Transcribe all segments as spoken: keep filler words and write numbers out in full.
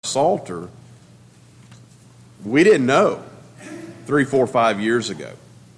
Psalter, we didn't know three, four, five years ago.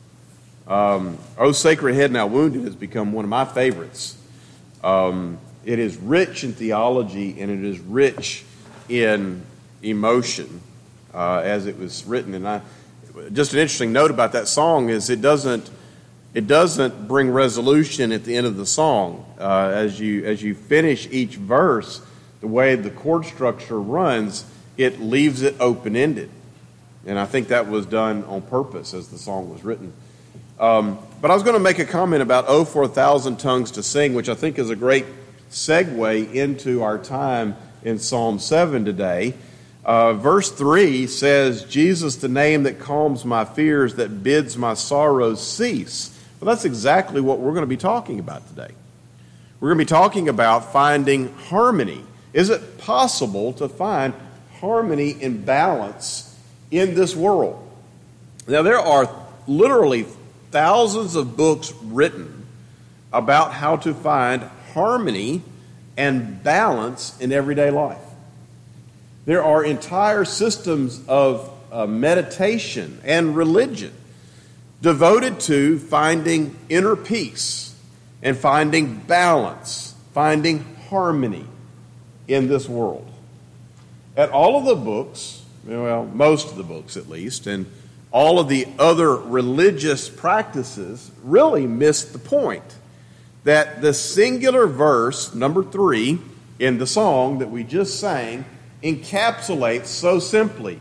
Um, O Sacred Head Now Wounded has become one of my favorites. Um, it is rich in theology and it is rich in emotion uh, as it was written. And I, just an interesting note about that song is it doesn't it doesn't bring resolution at the end of the song. Uh, as you as you finish each verse, the way the chord structure runs, it leaves it open-ended. And I think that was done on purpose as the song was written. Um, but I was going to make a comment about "Oh, for a thousand tongues to sing," which I think is a great segue into our time in Psalm seven today. Uh, verse three says, "Jesus, the name that calms my fears, that bids my sorrows cease." Well, that's exactly what we're going to be talking about today. We're going to be talking about finding harmony. Is it possible to find harmony and balance in this world? Now, there are literally thousands of books written about how to find harmony and balance in everyday life. There are entire systems of uh, meditation and religion devoted to finding inner peace and finding balance, finding harmony in this world. At all of the books, well, most of the books at least, and all of the other religious practices really miss the point that the singular verse, number three, in the song that we just sang, encapsulates so simply.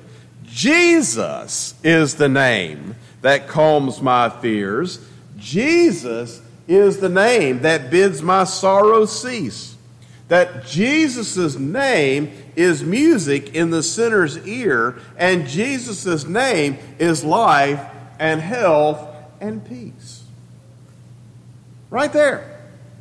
Jesus is the name that calms my fears. Jesus is the name that bids my sorrow cease. That Jesus' name is music in the sinner's ear, and Jesus' name is life and health and peace. Right there.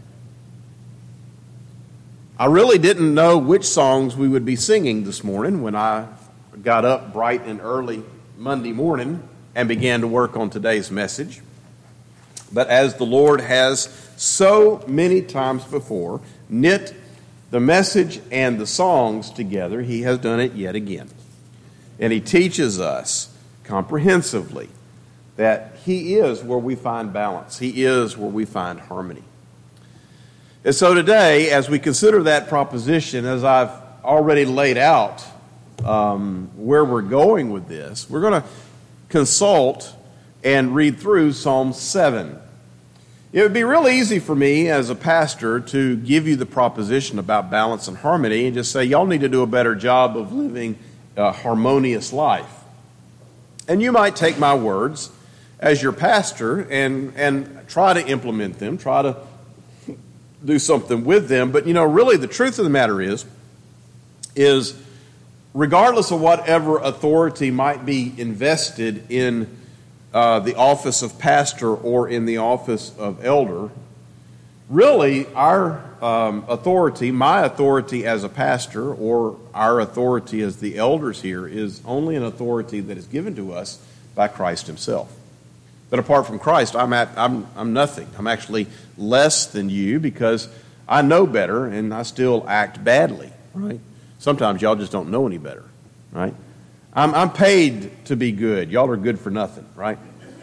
I really didn't know which songs we would be singing this morning when I got up bright and early Monday morning and began to work on today's message. But as the Lord has so many times before knit the message and the songs together, He has done it yet again. And He teaches us comprehensively that He is where we find balance. He is where we find harmony. And so today, as we consider that proposition, as I've already laid out um, where we're going with this, we're going to consult and read through Psalm seven. It would be real easy for me as a pastor to give you the proposition about balance and harmony and just say, y'all need to do a better job of living a harmonious life. And you might take my words as your pastor and, and try to implement them, try to do something with them. But, you know, really the truth of the matter is, is regardless of whatever authority might be invested in uh, the office of pastor or in the office of elder, really our um, authority, my authority as a pastor or our authority as the elders here is only an authority that is given to us by Christ Himself. But apart from Christ, I'm at, I'm I'm nothing. I'm actually less than you because I know better and I still act badly, right? Sometimes y'all just don't know any better, right? I'm I'm paid to be good. Y'all are good for nothing, right?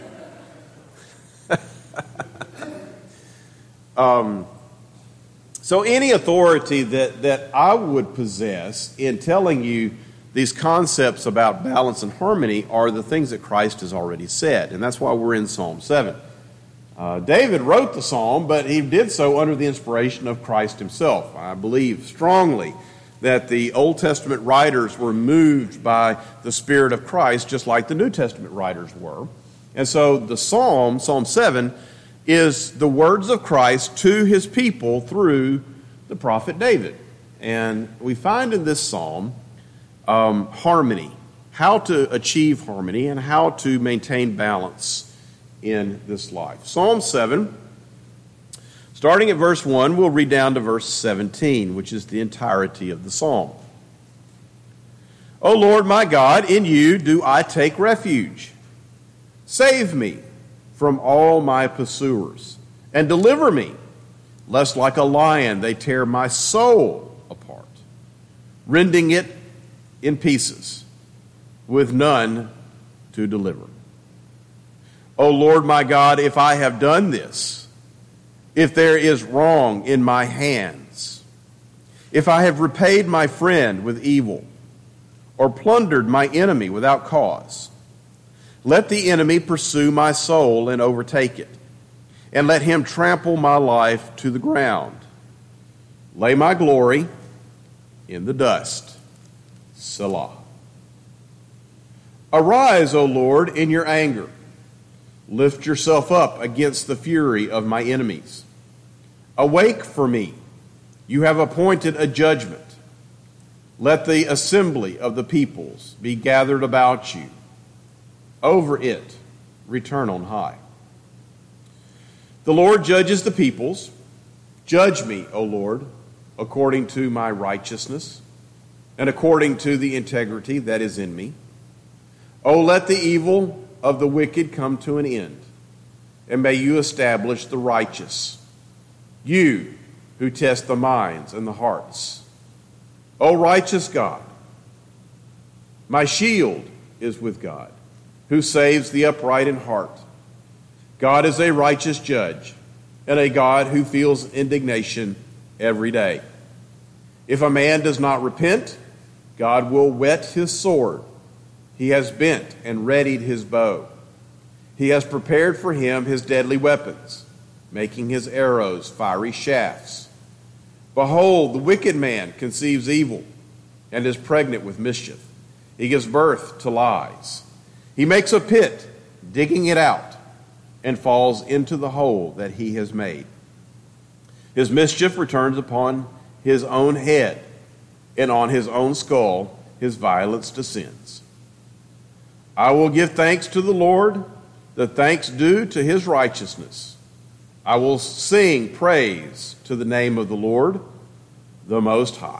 um. So any authority that that I would possess in telling you these concepts about balance and harmony are the things that Christ has already said. And that's why we're in Psalm seven. Uh, David wrote the psalm, but he did so under the inspiration of Christ Himself. I believe strongly that the Old Testament writers were moved by the Spirit of Christ, just like the New Testament writers were. And so the psalm, Psalm seven, is the words of Christ to His people through the prophet David. And we find in this psalm Um, harmony, how to achieve harmony and how to maintain balance in this life. Psalm seven, starting at verse one, we'll read down to verse seventeen, which is the entirety of the psalm. O Lord my God, in You do I take refuge. Save me from all my pursuers and deliver me, lest like a lion they tear my soul apart, rending it in pieces, with none to deliver. O Lord my God, if I have done this, if there is wrong in my hands, if I have repaid my friend with evil, or plundered my enemy without cause, let the enemy pursue my soul and overtake it, and let him trample my life to the ground. Lay my glory in the dust. Selah. Arise, O Lord, in your anger. Lift yourself up against the fury of my enemies. Awake for me. You have appointed a judgment. Let the assembly of the peoples be gathered about you. Over it, return on high. The Lord judges the peoples. Judge me, O Lord, according to my righteousness and according to the integrity that is in me. O let the evil of the wicked come to an end, and may you establish the righteous, you who test the minds and the hearts. O righteous God, my shield is with God, who saves the upright in heart. God is a righteous judge, and a God who feels indignation every day. If a man does not repent, God will whet his sword. He has bent and readied his bow. He has prepared for him his deadly weapons, making his arrows fiery shafts. Behold, the wicked man conceives evil and is pregnant with mischief. He gives birth to lies. He makes a pit, digging it out, and falls into the hole that he has made. His mischief returns upon his own head, and on his own skull his violence descends. I will give thanks to the Lord, the thanks due to his righteousness. I will sing praise to the name of the Lord, the Most High.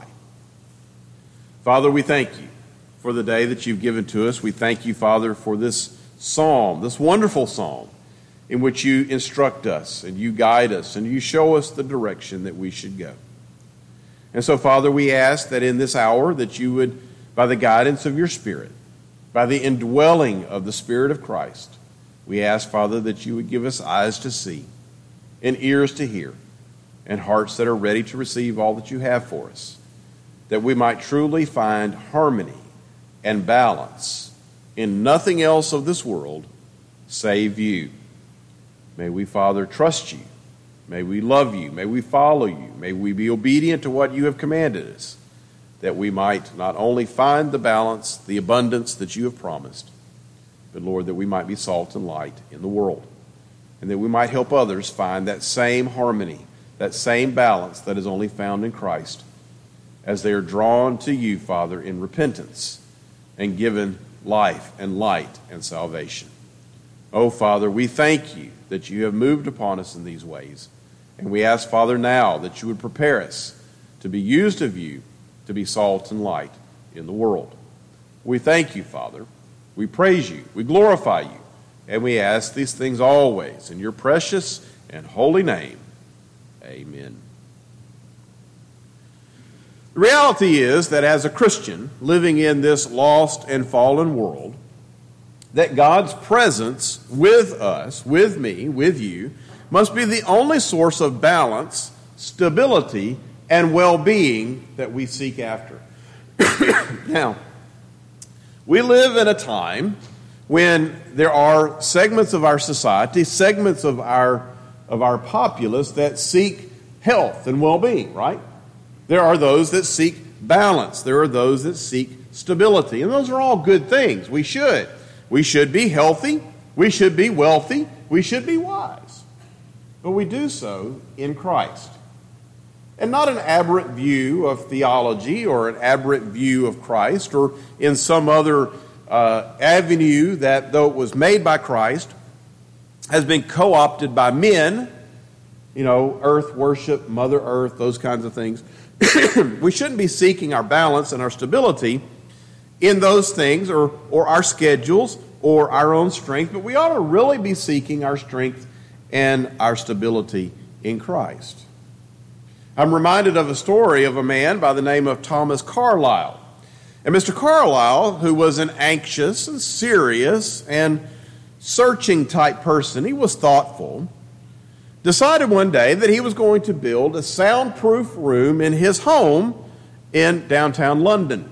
Father, we thank you for the day that you've given to us. We thank you, Father, for this psalm, this wonderful psalm, in which you instruct us and you guide us and you show us the direction that we should go. And so, Father, we ask that in this hour that you would, by the guidance of your Spirit, by the indwelling of the Spirit of Christ, we ask, Father, that you would give us eyes to see and ears to hear and hearts that are ready to receive all that you have for us, that we might truly find harmony and balance in nothing else of this world save you. May we, Father, trust you. May we love you. May we follow you. May we be obedient to what you have commanded us, that we might not only find the balance, the abundance that you have promised, but, Lord, that we might be salt and light in the world, and that we might help others find that same harmony, that same balance that is only found in Christ, as they are drawn to you, Father, in repentance and given life and light and salvation. Oh, Father, we thank you that you have moved upon us in these ways, and we ask, Father, now that you would prepare us to be used of you to be salt and light in the world. We thank you, Father. We praise you. We glorify you. And we ask these things always in your precious and holy name. Amen. The reality is that as a Christian living in this lost and fallen world, that God's presence with us, with me, with you, must be the only source of balance, stability, and well-being that we seek after. Now, we live in a time when there are segments of our society, segments of our of our populace that seek health and well-being, right? There are those that seek balance. There are those that seek stability. And those are all good things. We should. We should be healthy. We should be wealthy. We should be wise. But we do so in Christ. And not an aberrant view of theology or an aberrant view of Christ or in some other uh, avenue that, though it was made by Christ, has been co-opted by men, you know, earth worship, Mother Earth, those kinds of things. We shouldn't be seeking our balance and our stability in those things or, or our schedules or our own strength, but we ought to really be seeking our strength and our stability in Christ. I'm reminded of a story of a man by the name of Thomas Carlyle. And Mister Carlisle, who was an anxious and serious and searching type person, he was thoughtful, decided one day that he was going to build a soundproof room in his home in downtown London.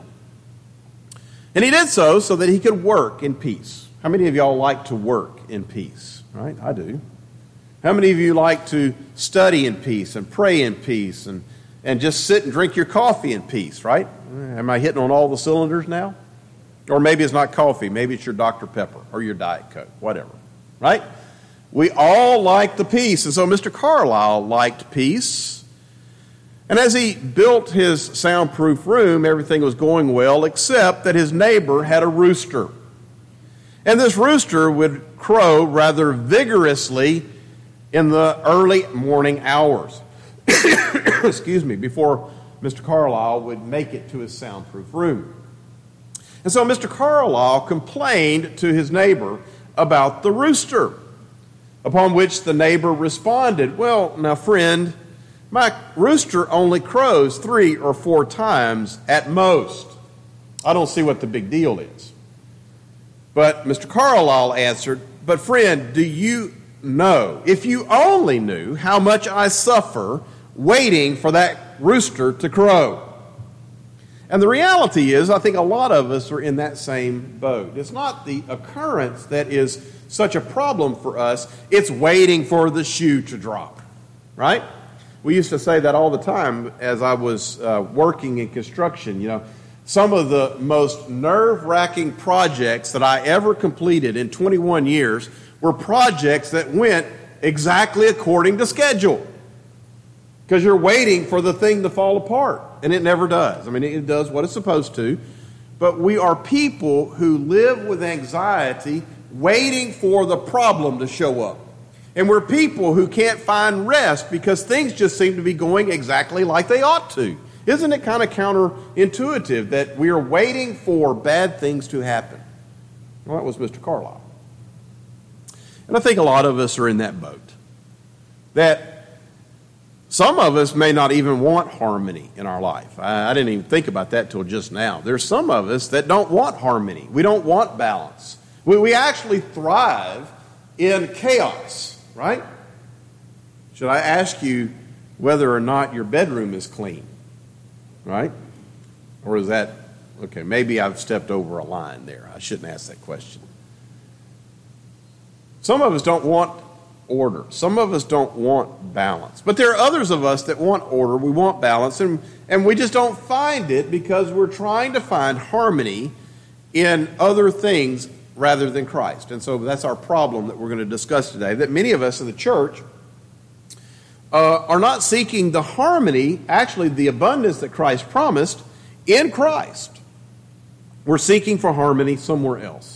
And he did so so that he could work in peace. How many of y'all like to work in peace? Right? I do. How many of you like to study in peace and pray in peace and, and just sit and drink your coffee in peace, right? Am I hitting on all the cylinders now? Or maybe it's not coffee. Maybe it's your Doctor Pepper or your Diet Coke, whatever, right? We all like the peace. And so Mister Carlisle liked peace. And as he built his soundproof room, everything was going well, except that his neighbor had a rooster. And this rooster would crow rather vigorously in the early morning hours. Excuse me, before Mister Carlisle would make it to his soundproof room. And so Mister Carlisle complained to his neighbor about the rooster, upon which the neighbor responded, "Well, now, friend, my rooster only crows three or four times at most. I don't see what the big deal is." But Mister Carlisle answered, "But friend, do you know, if you only knew how much I suffer waiting for that rooster to crow." And the reality is, I think a lot of us are in that same boat. It's not the occurrence that is such a problem for us. It's waiting for the shoe to drop, right? We used to say that all the time as I was uh, working in construction. You know, some of the most nerve-wracking projects that I ever completed in twenty-one years were projects that went exactly according to schedule. Because you're waiting for the thing to fall apart, and it never does. I mean, it does what it's supposed to. But we are people who live with anxiety, waiting for the problem to show up. And we're people who can't find rest because things just seem to be going exactly like they ought to. Isn't it kind of counterintuitive that we are waiting for bad things to happen? Well, that was Mister Carlisle. And I think a lot of us are in that boat. That some of us may not even want harmony in our life. I, I didn't even think about that till just now. There's some of us that don't want harmony. We don't want balance. We, we actually thrive in chaos, right? Should I ask you whether or not your bedroom is clean, right? Or is that, okay, maybe I've stepped over a line there. I shouldn't ask that question. Some of us don't want order. Some of us don't want balance. But there are others of us that want order, we want balance, and, and we just don't find it because we're trying to find harmony in other things rather than Christ. And so that's our problem that we're going to discuss today, that many of us in the church uh, are not seeking the harmony, actually the abundance that Christ promised in Christ. We're seeking for harmony somewhere else.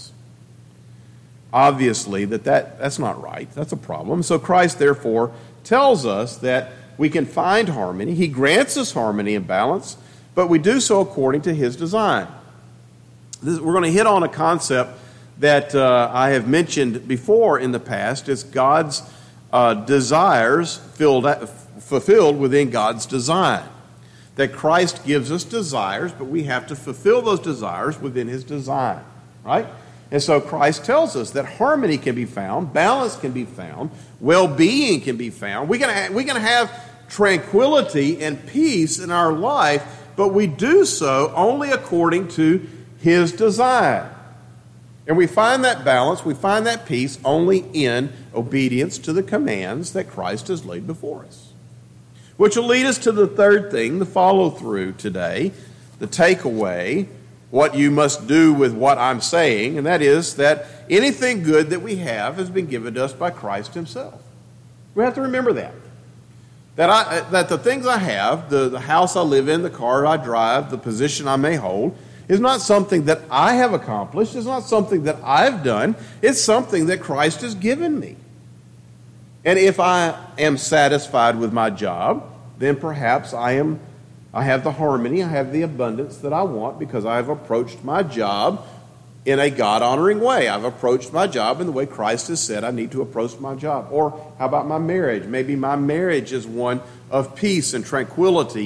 Obviously, that, that that's not right. That's a problem. So Christ, therefore, tells us that we can find harmony. He grants us harmony and balance, but we do so according to His design. This, we're going to hit on a concept that uh, I have mentioned before in the past. It's God's uh, desires filled, fulfilled within God's design. That Christ gives us desires, but we have to fulfill those desires within His design, right? And so Christ tells us that harmony can be found, balance can be found, well-being can be found. We can ha- we can have tranquility and peace in our life, but we do so only according to His design. And we find that balance, we find that peace only in obedience to the commands that Christ has laid before us. Which will lead us to the third thing, the follow-through today, the takeaway, what you must do with what I'm saying, and that is that anything good that we have has been given to us by Christ Himself. We have to remember that. That, I, that the things I have, the, the house I live in, the car I drive, the position I may hold, is not something that I have accomplished. It's not something that I've done. It's something that Christ has given me. And if I am satisfied with my job, then perhaps I am I have the harmony, I have the abundance that I want because I've approached my job in a God-honoring way. I've approached my job in the way Christ has said I need to approach my job. Or how about my marriage? Maybe my marriage is one of peace and tranquility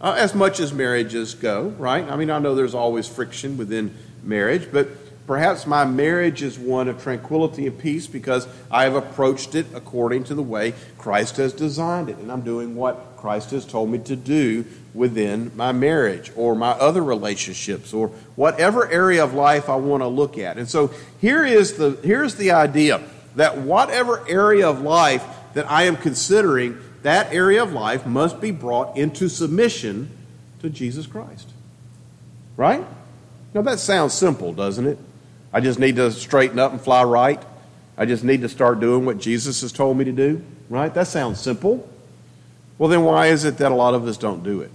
uh, as much as marriages go, right? I mean, I know there's always friction within marriage, but perhaps my marriage is one of tranquility and peace because I have approached it according to the way Christ has designed it, and I'm doing what Christ has told me to do within my marriage or my other relationships or whatever area of life I want to look at. And so here is the here's the idea that whatever area of life that I am considering, that area of life must be brought into submission to Jesus Christ. Right? Now that sounds simple, doesn't it? I just need to straighten up and fly right. I just need to start doing what Jesus has told me to do. Right? That sounds simple. Well, then why is it that a lot of us don't do it?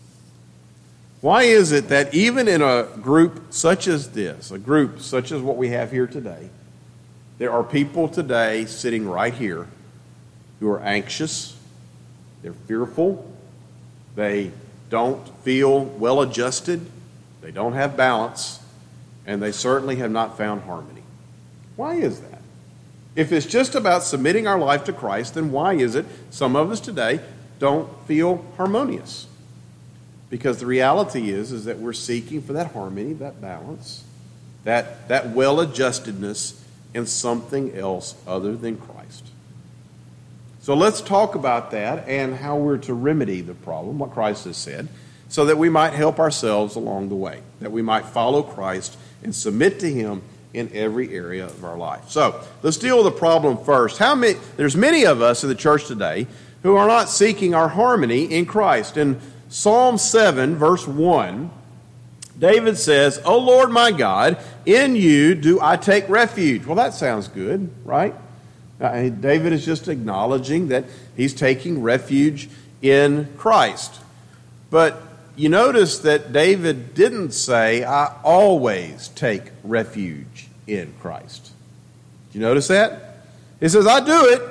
Why is it that even in a group such as this, a group such as what we have here today, there are people today sitting right here who are anxious, they're fearful, they don't feel well adjusted, they don't have balance, and they certainly have not found harmony. Why is that? If it's just about submitting our life to Christ, then why is it some of us today don't feel harmonious? Because the reality is, is that we're seeking for that harmony, that balance, that, that well-adjustedness in something else other than Christ. So let's talk about that and how we're to remedy the problem, what Christ has said, so that we might help ourselves along the way, that we might follow Christ and submit to Him in every area of our life. So let's deal with the problem first. How many? There's many of us in the church today who are not seeking our harmony in Christ. In Psalm seven, verse one, David says, "O Lord my God, in you do I take refuge." Well, that sounds good, right? Uh, David is just acknowledging that he's taking refuge in Christ. But you notice that David didn't say, "I always take refuge in Christ." Do you notice that? He says, "I do it,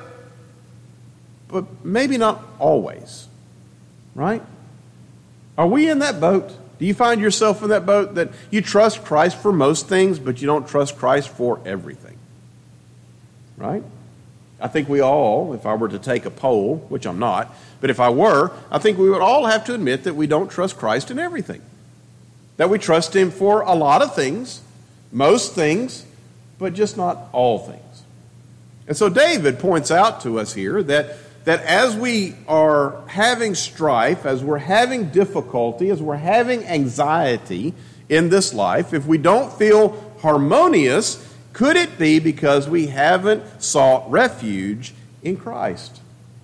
but maybe not always." Right? Are we in that boat? Do you find yourself in that boat that you trust Christ for most things, but you don't trust Christ for everything? Right? I think we all, if I were to take a poll, which I'm not, but if I were, I think we would all have to admit that we don't trust Christ in everything. That we trust Him for a lot of things, most things, but just not all things. And so David points out to us here that that as we are having strife, as we're having difficulty, as we're having anxiety in this life, if we don't feel harmonious, could it be because we haven't sought refuge in Christ?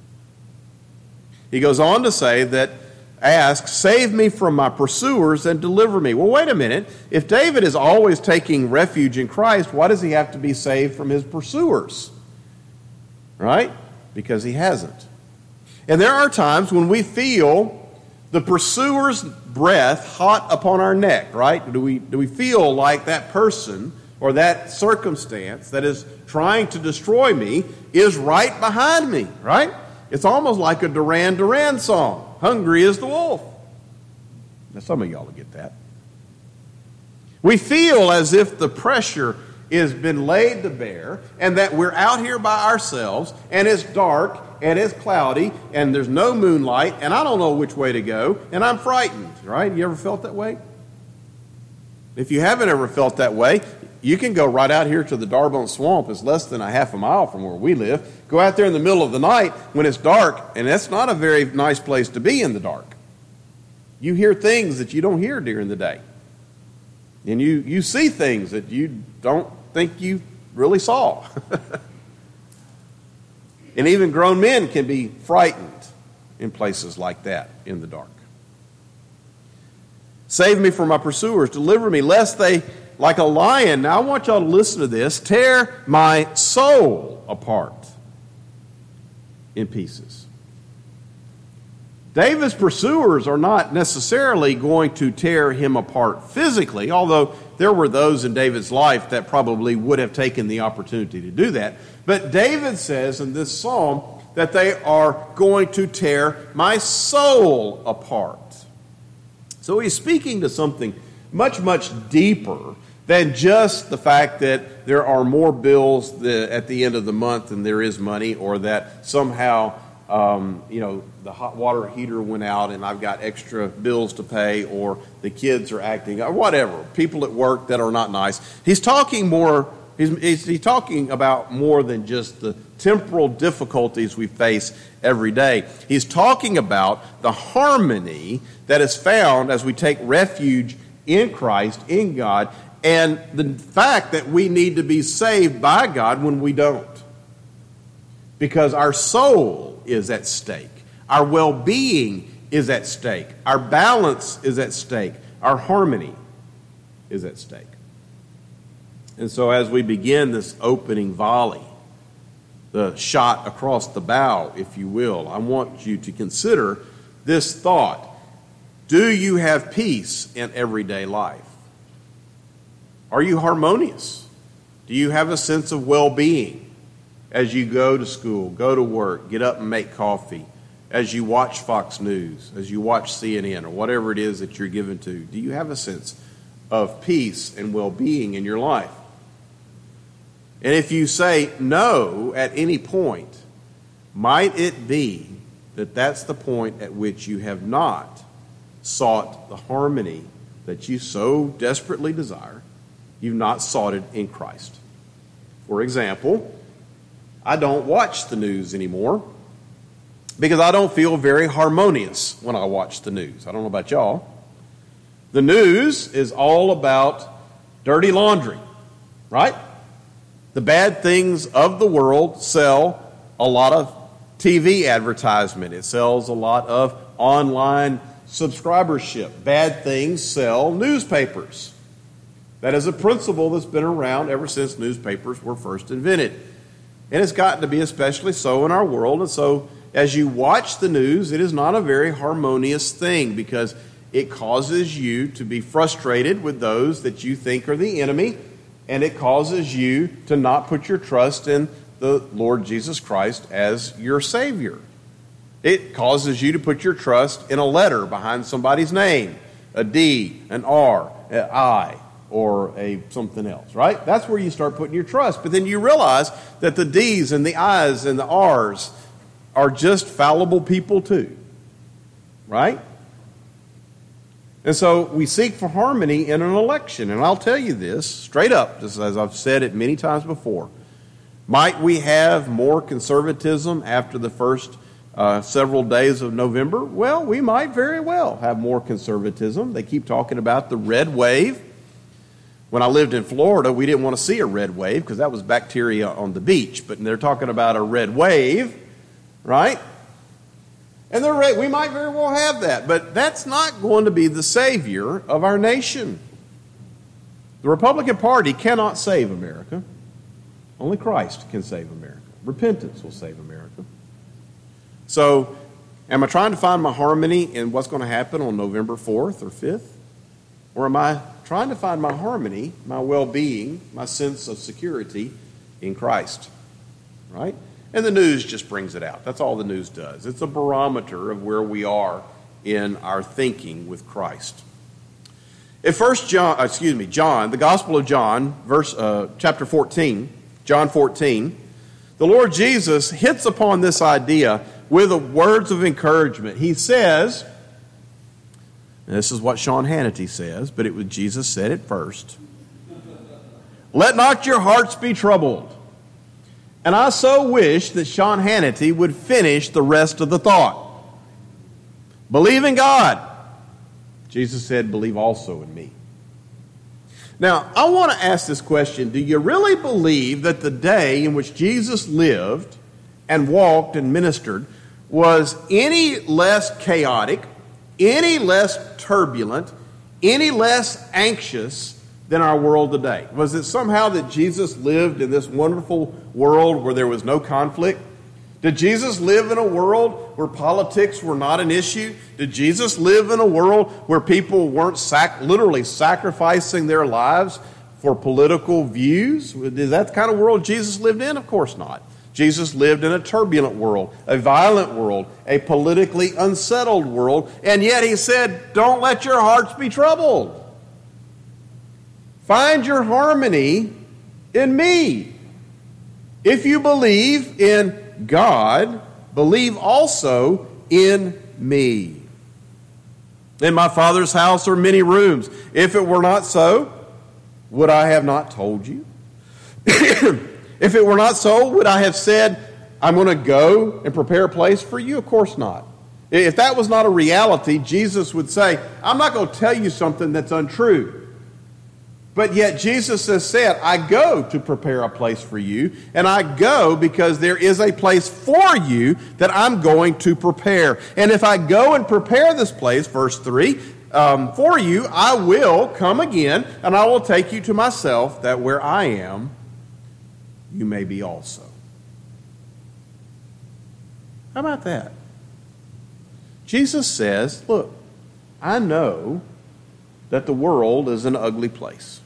He goes on to say that, "Ask, save me from my pursuers and deliver me." Well, wait a minute. If David is always taking refuge in Christ, why does he have to be saved from his pursuers? Right? Because he hasn't. And there are times when we feel the pursuer's breath hot upon our neck, right? Do we, do we feel like that person or that circumstance that is trying to destroy me is right behind me, right? It's almost like a Duran Duran song, "Hungry is the wolf." Now, some of y'all will get that. We feel as if the pressure has been laid to bear, and that we're out here by ourselves, and it's dark, and it's cloudy, and there's no moonlight, and I don't know which way to go, and I'm frightened, right? You ever felt that way? If you haven't ever felt that way, you can go right out here to the Darbone Swamp. It's less than a half a mile from where we live. Go out there in the middle of the night when it's dark, and that's not a very nice place to be in the dark. You hear things that you don't hear during the day. And you, you see things that you don't think you really saw. And even grown men can be frightened in places like that in the dark. "Save me from my pursuers, deliver me, lest they, like a lion," now I want y'all to listen to this, "tear my soul apart in pieces." David's pursuers are not necessarily going to tear him apart physically, although there were those in David's life that probably would have taken the opportunity to do that. But David says in this psalm that they are going to tear my soul apart. So he's speaking to something much, much deeper than just the fact that there are more bills at the end of the month than there is money, or that somehow um, you know, the hot water heater went out and I've got extra bills to pay, or the kids are acting, or whatever, people at work that are not nice. He's talking more, he's, he's, he's talking about more than just the temporal difficulties we face every day. He's talking about the harmony that is found as we take refuge in Christ, in God, and the fact that we need to be saved by God when we don't. Because our soul is at stake. Our well-being is at stake. Our balance is at stake. Our harmony is at stake. And so as we begin this opening volley, the shot across the bow, if you will, I want you to consider this thought. Do you have peace in everyday life? Are you harmonious? Do you have a sense of well-being as you go to school, go to work, get up and make coffee, as you watch Fox News, as you watch C N N, or whatever it is that you're given to? Do you have a sense of peace and well-being in your life? And if you say no at any point, might it be that that's the point at which you have not sought the harmony that you so desperately desire? You've not sought it in Christ. For example, I don't watch the news anymore because I don't feel very harmonious when I watch the news. I don't know about y'all. The news is all about dirty laundry, right? The bad things of the world sell a lot of T V advertisement. It sells a lot of online subscribership. Bad things sell newspapers. That is a principle that's been around ever since newspapers were first invented. And it's gotten to be especially so in our world. And so as you watch the news, it is not a very harmonious thing because it causes you to be frustrated with those that you think are the enemy, and it causes you to not put your trust in the Lord Jesus Christ as your Savior. It causes you to put your trust in a letter behind somebody's name, a D, an R, an I, or a something else, right? That's where you start putting your trust. But then you realize that the D's and the I's and the R's are just fallible people too, right? And so we seek for harmony in an election. And I'll tell you this straight up, just as I've said it many times before. Might we have more conservatism after the first uh, several days of November? Well, we might very well have more conservatism. They keep talking about the red wave. When I lived in Florida, we didn't want to see a red wave because that was bacteria on the beach. But they're talking about a red wave, right? And they're right, we might very well have that. But that's not going to be the savior of our nation. The Republican Party cannot save America. Only Christ can save America. Repentance will save America. So, am I trying to find my harmony in what's going to happen on November fourth or fifth? Or am I trying to find my harmony, my well-being, my sense of security in Christ? Right? And the news just brings it out. That's all the news does. It's a barometer of where we are in our thinking with Christ. At First John, excuse me, John, the Gospel of John, verse uh, chapter fourteen, John fourteen, the Lord Jesus hits upon this idea with the words of encouragement. He says, and this is what Sean Hannity says, but it was Jesus said it first. Let not your hearts be troubled. And I so wish that Sean Hannity would finish the rest of the thought. Believe in God. Jesus said, believe also in me. Now, I want to ask this question. Do you really believe that the day in which Jesus lived and walked and ministered was any less chaotic, any less turbulent, any less anxious than our world today? Was it somehow that Jesus lived in this wonderful world where there was no conflict? Did Jesus live in a world where politics were not an issue? Did Jesus live in a world where people weren't sac- literally sacrificing their lives for political views? Is that the kind of world Jesus lived in? Of course not. Jesus lived in a turbulent world, a violent world, a politically unsettled world, and yet he said, don't let your hearts be troubled. Find your harmony in me. If you believe in God, believe also in me. In my Father's house are many rooms. If it were not so, would I have not told you? If it were not so, would I have said, I'm going to go and prepare a place for you? Of course not. If that was not a reality, Jesus would say, I'm not going to tell you something that's untrue. But yet Jesus has said, I go to prepare a place for you, and I go because there is a place for you that I'm going to prepare. And if I go and prepare this place, verse three, um, for you, I will come again, and I will take you to myself, that where I am, you may be also. How about that? Jesus says, look, I know that the world is an ugly place.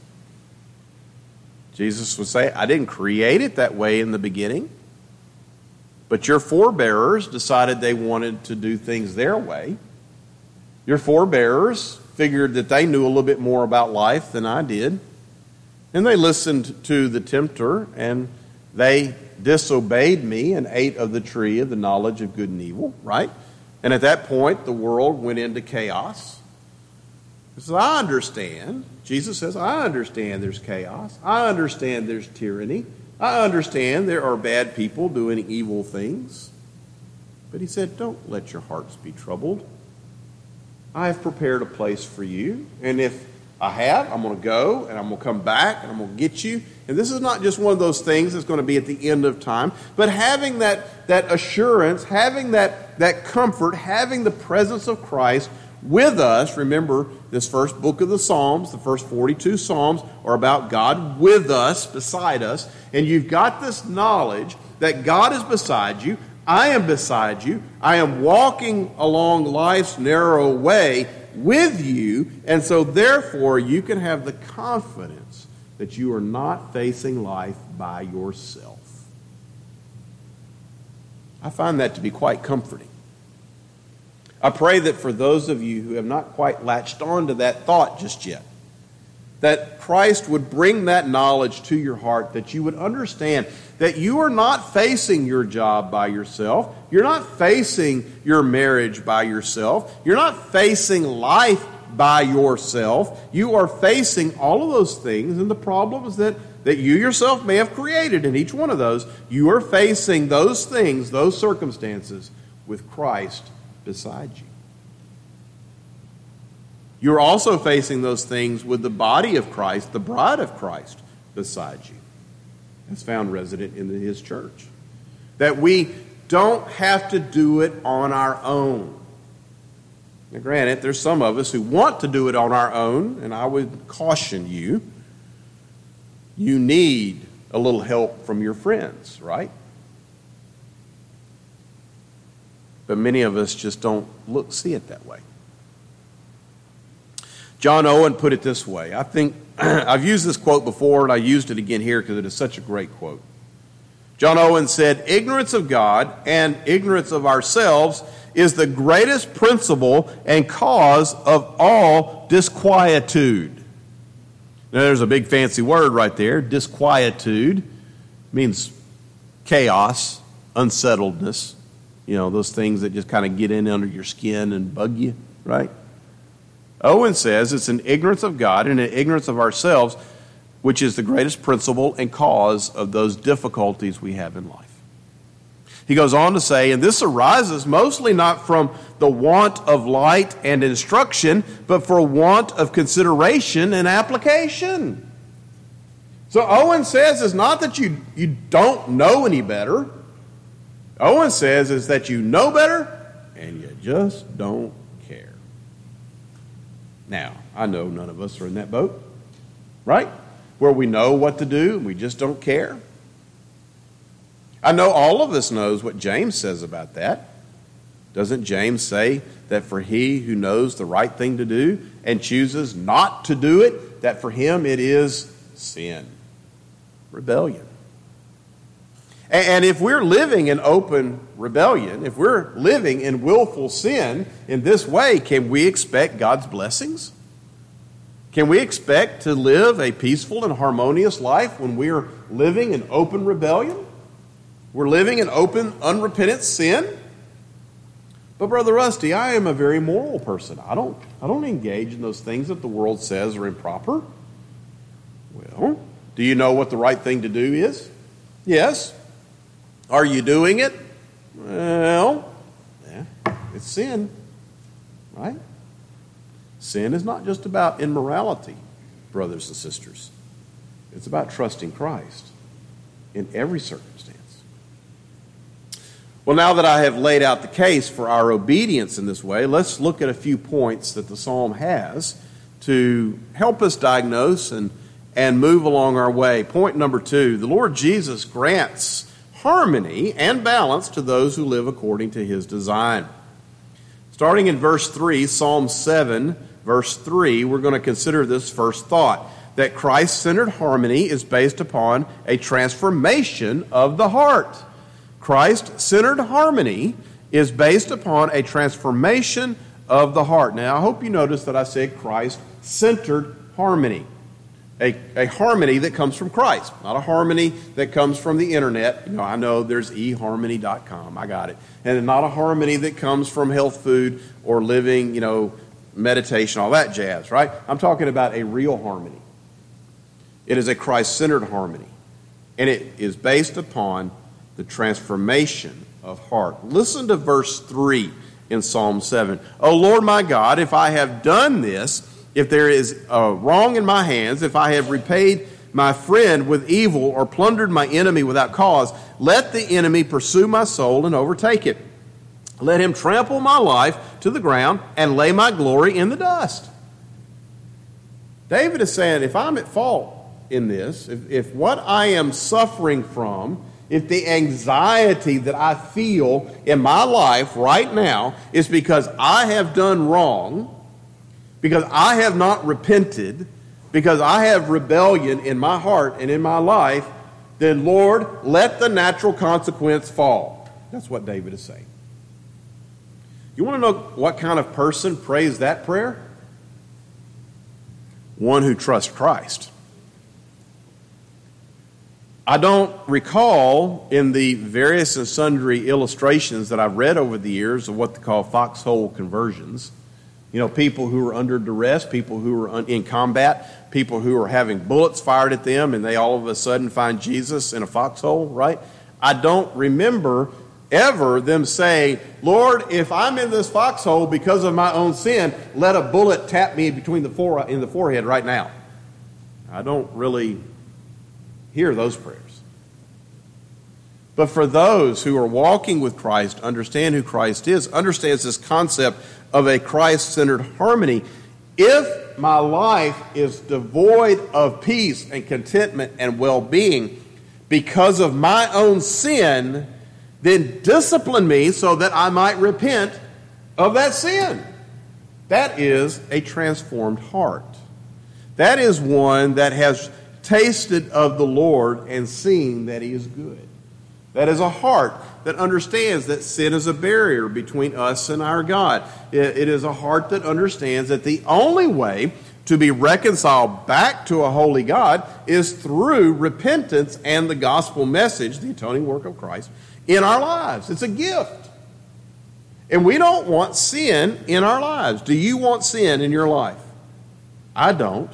Jesus would say, I didn't create it that way in the beginning, but your forebearers decided they wanted to do things their way. Your forebearers figured that they knew a little bit more about life than I did, and they listened to the tempter, and they disobeyed me and ate of the tree of the knowledge of good and evil, right? And at that point, the world went into chaos. He says, I understand. Jesus says, I understand there's chaos. I understand there's tyranny. I understand there are bad people doing evil things. But he said, don't let your hearts be troubled. I have prepared a place for you. And if I have, I'm going to go, and I'm going to come back, and I'm going to get you. And this is not just one of those things that's going to be at the end of time, but having that, that assurance, having that, that comfort, having the presence of Christ with us. Remember, this first book of the Psalms, the first forty-two Psalms, are about God with us, beside us. And you've got this knowledge that God is beside you. I am beside you. I am walking along life's narrow way with you. And so therefore, you can have the confidence that you are not facing life by yourself. I find that to be quite comforting. I pray that for those of you who have not quite latched on to that thought just yet, that Christ would bring that knowledge to your heart, that you would understand that you are not facing your job by yourself. You're not facing your marriage by yourself. You're not facing life by yourself. You are facing all of those things and the problems that, that you yourself may have created in each one of those. You are facing those things, those circumstances, with Christ beside you. You're also facing those things with the body of Christ, the bride of Christ, beside you, as found resident in his church. That we don't have to do it on our own. Now, granted, there's some of us who want to do it on our own, and I would caution you, you need a little help from your friends, right? But many of us just don't look, see it that way. John Owen put it this way. I think I've used this quote before, and I used it again here because it is such a great quote. John Owen said, ignorance of God and ignorance of ourselves is the greatest principle and cause of all disquietude. Now, there's a big fancy word right there. Disquietude means chaos, unsettledness. You know, those things that just kind of get in under your skin and bug you, right? Owen says it's an ignorance of God and an ignorance of ourselves, which is the greatest principle and cause of those difficulties we have in life. He goes on to say, and this arises mostly not from the want of light and instruction, but for want of consideration and application. So Owen says it's not that you, you don't know any better. Owen says is that you know better and you just don't care. Now, I know none of us are in that boat, right? Where we know what to do and we just don't care. I know all of us knows what James says about that. Doesn't James say that for he who knows the right thing to do and chooses not to do it, that for him it is sin, rebellion? And if we're living in open rebellion, if we're living in willful sin in this way, can we expect God's blessings? Can we expect to live a peaceful and harmonious life when we are living in open rebellion? We're living in open, unrepentant sin. But Brother Rusty, I am a very moral person. I don't, I don't engage in those things that the world says are improper. Well, do you know what the right thing to do is? Yes. Are you doing it? Well, yeah, it's sin, right? Sin is not just about immorality, brothers and sisters. It's about trusting Christ in every circumstance. Well, now that I have laid out the case for our obedience in this way, let's look at a few points that the psalm has to help us diagnose and, and move along our way. Point number two, the Lord Jesus grants harmony and balance to those who live according to his design. Starting in verse three, Psalm seven, verse three, we're going to consider this first thought, that Christ-centered harmony is based upon a transformation of the heart. Christ-centered harmony is based upon a transformation of the heart. Now, I hope you notice that I said Christ-centered harmony. A, a harmony that comes from Christ, not a harmony that comes from the internet. You know, I know there's e harmony dot com. I got it. And not a harmony that comes from health food or living, you know, meditation, all that jazz, right? I'm talking about a real harmony. It is a Christ-centered harmony. And it is based upon the transformation of heart. Listen to verse three in Psalm seven. O Lord my God, if I have done this, if there is a wrong in my hands, if I have repaid my friend with evil or plundered my enemy without cause, let the enemy pursue my soul and overtake it. Let him trample my life to the ground and lay my glory in the dust. David is saying, if I'm at fault in this, if, if what I am suffering from, if the anxiety that I feel in my life right now is because I have done wrong, because I have not repented, because I have rebellion in my heart and in my life, then Lord, let the natural consequence fall. That's what David is saying. You want to know what kind of person prays that prayer? One who trusts Christ. I don't recall in the various and sundry illustrations that I've read over the years of what they call foxhole conversions. You know, people who are under duress, people who are in combat, people who are having bullets fired at them, and they all of a sudden find Jesus in a foxhole, right? I don't remember ever them saying, Lord, if I'm in this foxhole because of my own sin, let a bullet tap me between the fore- in the forehead right now. I don't really hear those prayers. But for those who are walking with Christ, understand who Christ is, understands this concept of a Christ-centered harmony. If my life is devoid of peace and contentment and well-being because of my own sin, then discipline me so that I might repent of that sin. That is a transformed heart. That is one that has tasted of the Lord and seen that he is good. That is a heart that understands that sin is a barrier between us and our God. It, it is a heart that understands that the only way to be reconciled back to a holy God is through repentance and the gospel message, the atoning work of Christ, in our lives. It's a gift. And we don't want sin in our lives. Do you want sin in your life? I don't.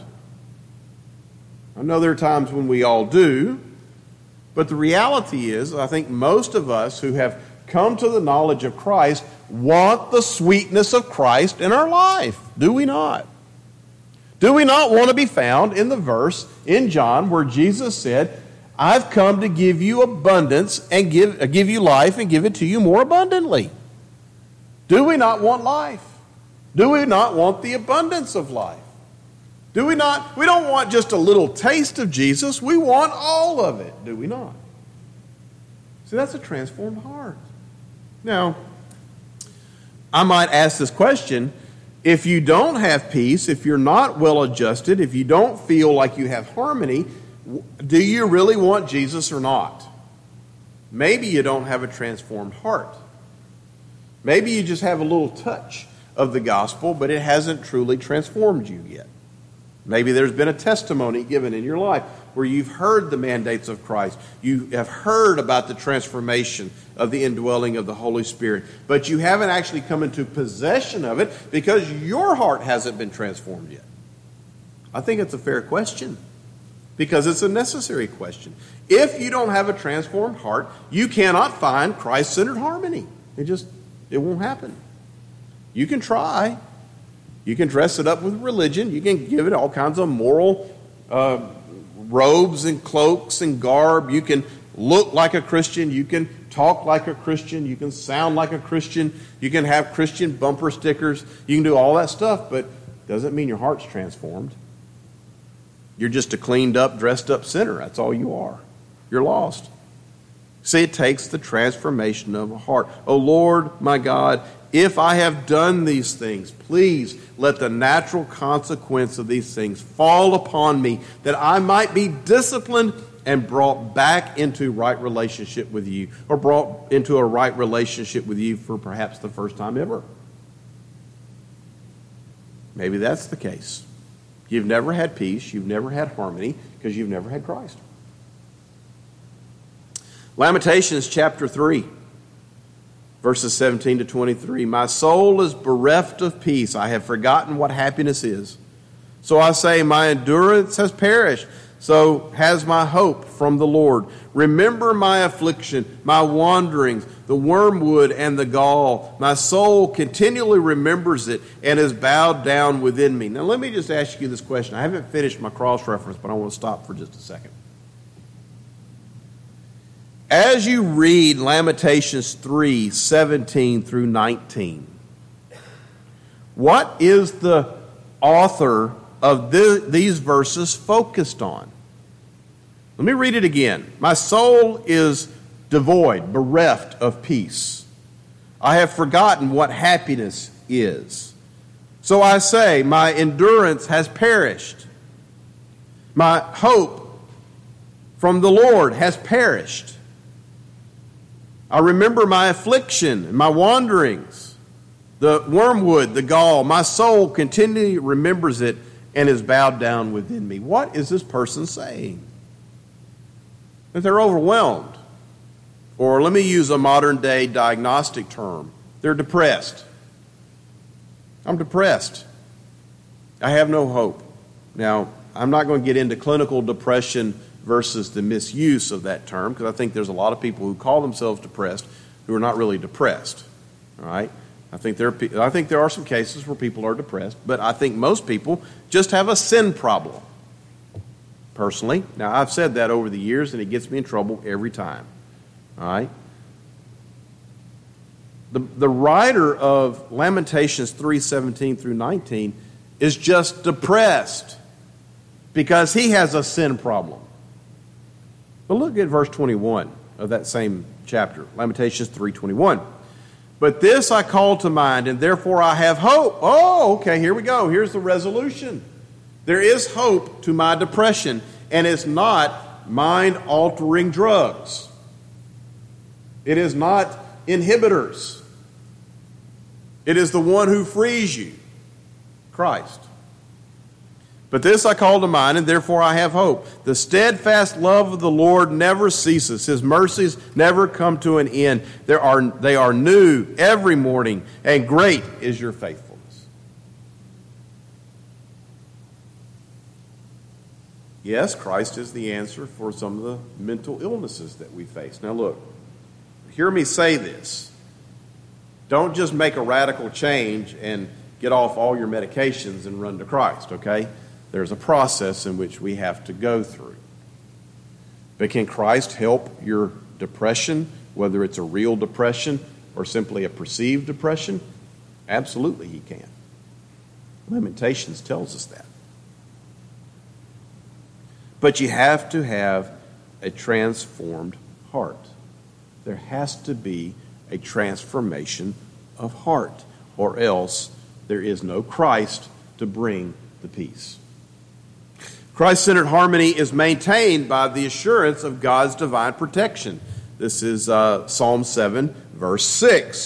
I know there are times when we all do. But the reality is, I think most of us who have come to the knowledge of Christ want the sweetness of Christ in our life. Do we not? Do we not want to be found in the verse in John where Jesus said, I've come to give you abundance and give, uh, give you life and give it to you more abundantly? Do we not want life? Do we not want the abundance of life? Do we not? We don't want just a little taste of Jesus. We want all of it, do we not? See, that's a transformed heart. Now, I might ask this question. If you don't have peace, if you're not well adjusted, if you don't feel like you have harmony, do you really want Jesus or not? Maybe you don't have a transformed heart. Maybe you just have a little touch of the gospel, but it hasn't truly transformed you yet. Maybe there's been a testimony given in your life where you've heard the mandates of Christ. You have heard about the transformation of the indwelling of the Holy Spirit, but you haven't actually come into possession of it because your heart hasn't been transformed yet. I think it's a fair question because it's a necessary question. If you don't have a transformed heart, you cannot find Christ-centered harmony. It just, it won't happen. You can try. You can dress it up with religion. You can give it all kinds of moral uh, robes and cloaks and garb. You can look like a Christian. You can talk like a Christian. You can sound like a Christian. You can have Christian bumper stickers. You can do all that stuff, but it doesn't mean your heart's transformed. You're just a cleaned up, dressed up sinner. That's all you are. You're lost. See, it takes the transformation of a heart. Oh Lord, my God, if I have done these things, please let the natural consequence of these things fall upon me, that I might be disciplined and brought back into right relationship with you, or brought into a right relationship with you for perhaps the first time ever. Maybe that's the case. You've never had peace, you've never had harmony, because you've never had Christ. Lamentations chapter three. Verses seventeen to twenty-three, my soul is bereft of peace. I have forgotten what happiness is. So I say, my endurance has perished. So has my hope from the Lord. Remember my affliction, my wanderings, the wormwood and the gall. My soul continually remembers it and is bowed down within me. Now let me just ask you this question. I haven't finished my cross-reference, but I want to stop for just a second. As you read Lamentations three, seventeen through nineteen, what is the author of the, these verses focused on? Let me read it again. My soul is devoid, bereft of peace. I have forgotten what happiness is. So I say, my endurance has perished. My hope from the Lord has perished. I remember my affliction and my wanderings, the wormwood, the gall. My soul continually remembers it and is bowed down within me. What is this person saying? That they're overwhelmed. Or let me use a modern day diagnostic term. They're depressed. I'm depressed. I have no hope. Now, I'm not going to get into clinical depression versus the misuse of that term, because I think there's a lot of people who call themselves depressed who are not really depressed. All right? I think there are, I think there are some cases where people are depressed, but I think most people just have a sin problem. Personally, now I've said that over the years, and it gets me in trouble every time. All right? The, the writer of Lamentations three, seventeen through nineteen is just depressed because he has a sin problem. But look at verse twenty-one of that same chapter, Lamentations three twenty-one. But this I call to mind, and therefore I have hope. Oh, okay, here we go. Here's the resolution. There is hope to my depression, and it's not mind-altering drugs. It is not inhibitors. It is the one who frees you, Christ. But this I call to mind, and therefore I have hope. The steadfast love of the Lord never ceases. His mercies never come to an end. There are, they are new every morning, and great is your faithfulness. Yes, Christ is the answer for some of the mental illnesses that we face. Now look, hear me say this. Don't just make a radical change and get off all your medications and run to Christ, okay? There's a process in which we have to go through. But can Christ help your depression, whether it's a real depression or simply a perceived depression? Absolutely he can. Lamentations tells us that. But you have to have a transformed heart. There has to be a transformation of heart, or else there is no Christ to bring the peace. Christ-centered harmony is maintained by the assurance of God's divine protection. This is uh, Psalm seven, verse six.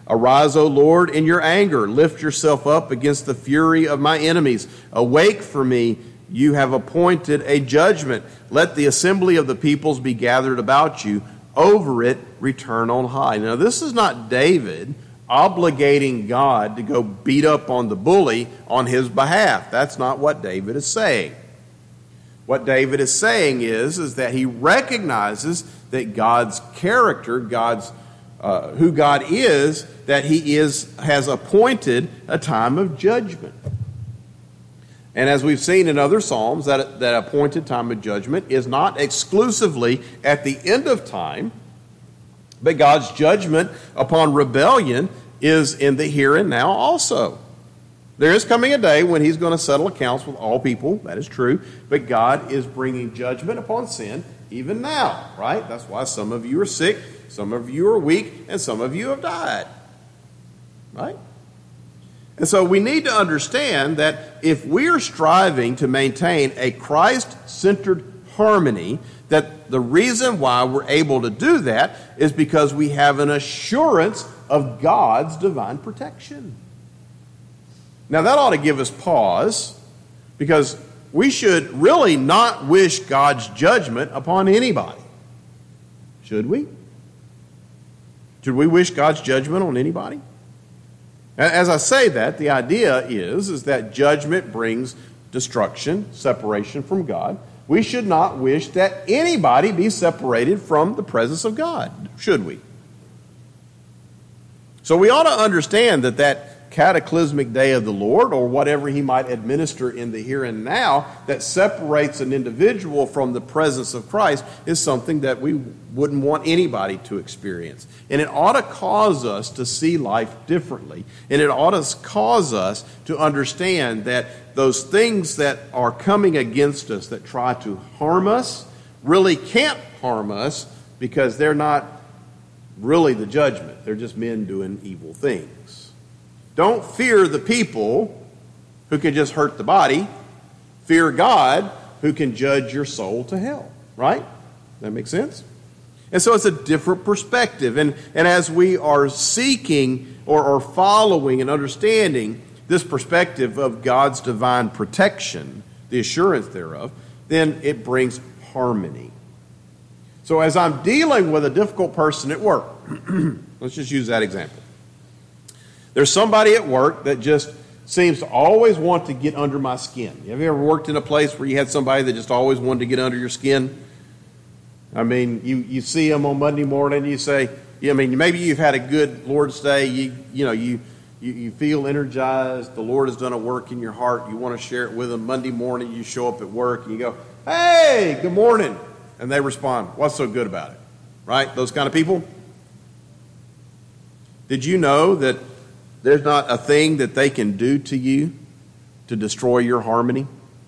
Arise, O Lord, in your anger. Lift yourself up against the fury of my enemies. Awake for me. You have appointed a judgment. Let the assembly of the peoples be gathered about you. Over it, return on high. Now, this is not David obligating God to go beat up on the bully on his behalf. That's not what David is saying. What David is saying is, is that he recognizes that God's character, God's uh, who God is, that he is has appointed a time of judgment. And as we've seen in other Psalms, that, that appointed time of judgment is not exclusively at the end of time, but God's judgment upon rebellion is in the here and now also. There is coming a day when he's going to settle accounts with all people. That is true. But God is bringing judgment upon sin even now, right? That's why some of you are sick, some of you are weak, and some of you have died, right? And so we need to understand that if we are striving to maintain a Christ-centered harmony, that the reason why we're able to do that is because we have an assurance of God's divine protection. Now that ought to give us pause, because we should really not wish God's judgment upon anybody. Should we? Should we wish God's judgment on anybody? As I say that, the idea is, is that judgment brings destruction, separation from God. We should not wish that anybody be separated from the presence of God, should we? So we ought to understand that that cataclysmic day of the Lord, or whatever he might administer in the here and now, that separates an individual from the presence of Christ, is something that we wouldn't want anybody to experience. And it ought to cause us to see life differently. And it ought to cause us to understand that those things that are coming against us that try to harm us really can't harm us, because they're not really the judgment. They're just men doing evil things. Don't fear the people who can just hurt the body. Fear God who can judge your soul to hell. Right? That makes sense? And so it's a different perspective. And, and as we are seeking or, or following and understanding this perspective of God's divine protection, the assurance thereof, then it brings harmony. So as I'm dealing with a difficult person at work, let's just use that example. There's somebody at work that just seems to always want to get under my skin. Have you ever worked in a place where you had somebody that just always wanted to get under your skin? I mean, you, you see them on Monday morning and you say, yeah, I mean, maybe you've had a good Lord's Day. You, you know, you, you, you feel energized. The Lord has done a work in your heart. You want to share it with them. Monday morning, you show up at work and you go, hey, good morning. And they respond, what's so good about it? Right? Those kind of people. Did you know that there's not a thing that they can do to you to destroy your harmony?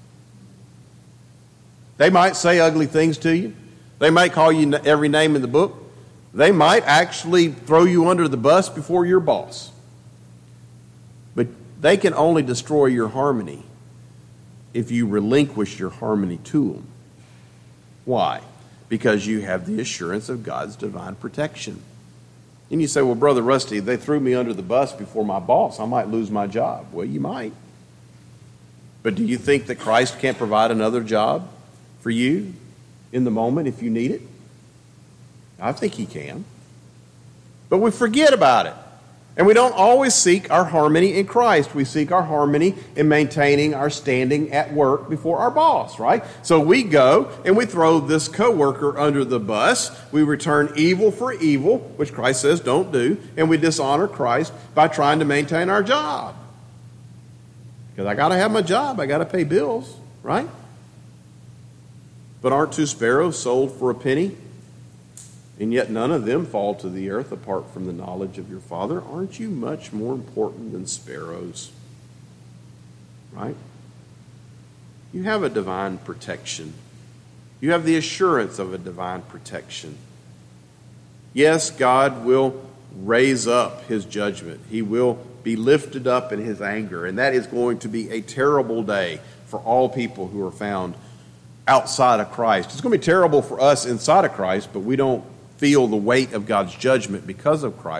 They might say ugly things to you. They might call you every name in the book. They might actually throw you under the bus before your boss. But they can only destroy your harmony if you relinquish your harmony to them. Why? Because you have the assurance of God's divine protection. And you say, well, Brother Rusty, they threw me under the bus before my boss. I might lose my job. Well, you might. But do you think that Christ can't provide another job for you in the moment if you need it? I think he can. But we forget about it. And we don't always seek our harmony in Christ. We seek our harmony in maintaining our standing at work before our boss, right? So we go and we throw this coworker under the bus. We return evil for evil, which Christ says don't do. And we dishonor Christ by trying to maintain our job. Because I got to have my job. I got to pay bills, right? But aren't two sparrows sold for a penny? And yet none of them fall to the earth apart from the knowledge of your Father. Aren't you much more important than sparrows? Right? You have a divine protection. You have the assurance of a divine protection. Yes, God will raise up his judgment. He will be lifted up in his anger. And that is going to be a terrible day for all people who are found outside of Christ. It's going to be terrible for us inside of Christ, but we don't feel the weight of God's judgment because of Christ,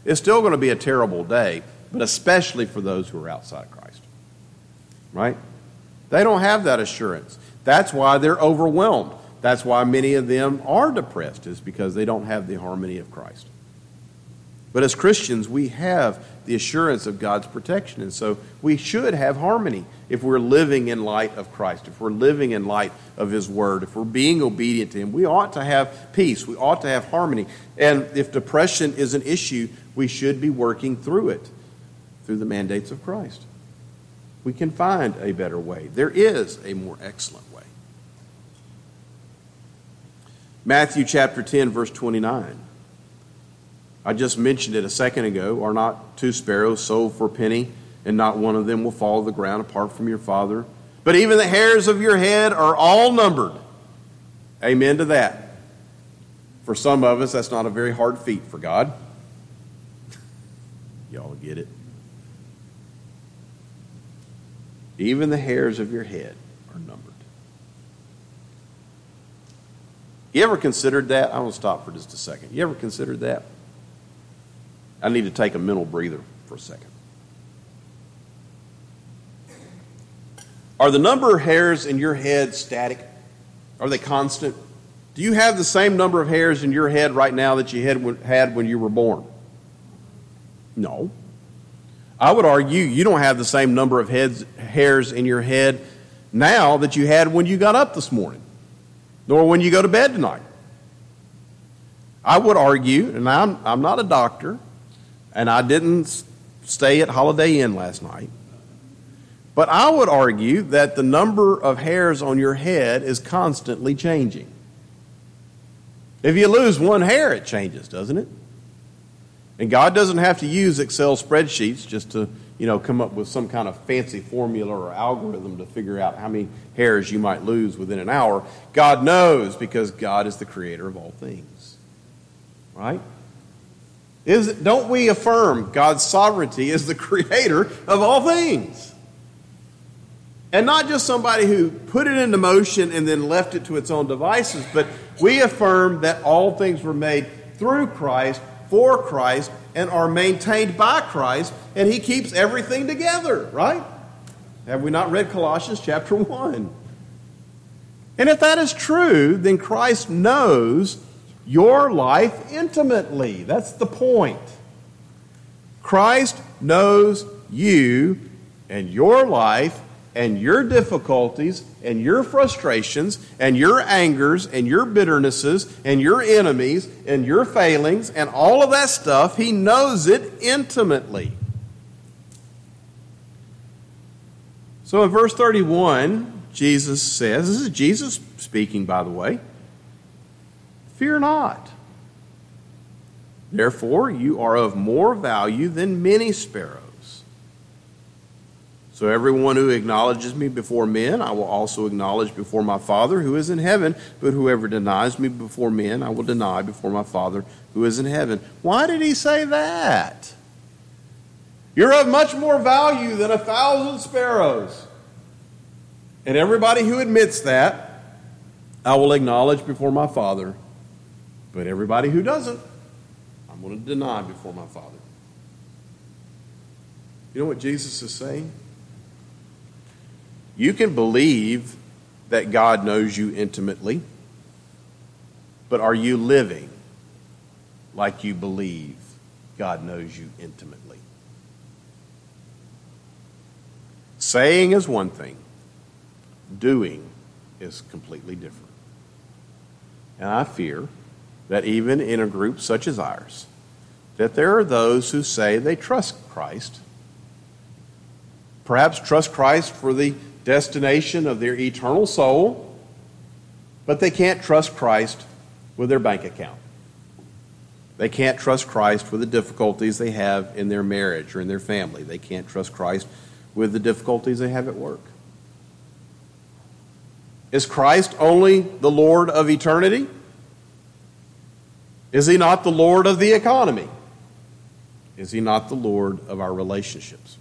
It's still going to be a terrible day, but especially for those who are outside Christ. Right? They don't have that assurance. That's why they're overwhelmed. That's why many of them are depressed, is because they don't have the harmony of Christ. But as Christians, we have the assurance of God's protection, and so we should have harmony if we're living in light of Christ, if we're living in light of His Word, if we're being obedient to Him. We ought to have peace. We ought to have harmony. And if depression is an issue, we should be working through it, through the mandates of Christ. We can find a better way. There is a more excellent way. Matthew chapter ten, verse twenty-nine. I just mentioned it a second ago. Are not two sparrows sold for a penny, and not one of them will fall to the ground apart from your Father? But even the hairs of your head are all numbered. Amen to that. For some of us, that's not a very hard feat for God. Y'all get it? Even the hairs of your head are numbered. You ever considered that? I want to stop for just a second. You ever considered that? I need to take a mental breather for a second. Are the number of hairs in your head static? Are they constant? Do you have the same number of hairs in your head right now that you had had when you were born? No. I would argue you don't have the same number of heads, hairs in your head now that you had when you got up this morning, nor when you go to bed tonight. I would argue, and I'm, I'm not a doctor, and I didn't stay at Holiday Inn last night, but I would argue that the number of hairs on your head is constantly changing. If you lose one hair, it changes, doesn't it? And God doesn't have to use Excel spreadsheets just to, you know, come up with some kind of fancy formula or algorithm to figure out how many hairs you might lose within an hour. God knows, because God is the creator of all things. Right? Is it, don't we affirm God's sovereignty as the creator of all things? And not just somebody who put it into motion and then left it to its own devices, but we affirm that all things were made through Christ, for Christ, and are maintained by Christ, and He keeps everything together, right? Have we not read Colossians chapter one? And if that is true, then Christ knows your life intimately. That's the point. Christ knows you and your life and your difficulties and your frustrations and your angers and your bitternesses and your enemies and your failings and all of that stuff. He knows it intimately. So in verse thirty-one, Jesus says, this is Jesus speaking, by the way, "Fear not. Therefore, you are of more value than many sparrows. So everyone who acknowledges me before men, I will also acknowledge before my Father who is in heaven. But whoever denies me before men, I will deny before my Father who is in heaven." Why did He say that? You're of much more value than a thousand sparrows. And everybody who admits that, I will acknowledge before my Father. But everybody who doesn't, I'm going to deny before my Father. You know what Jesus is saying? You can believe that God knows you intimately, but are you living like you believe God knows you intimately? Saying is one thing, doing is completely different. And I fear that even in a group such as ours, that there are those who say they trust Christ, perhaps trust Christ for the destination of their eternal soul, but they can't trust Christ with their bank account. They can't trust Christ with the difficulties they have in their marriage or in their family. They can't trust Christ with the difficulties they have at work. Is Christ only the Lord of eternity? Is He not the Lord of the economy? Is He not the Lord of our relationships?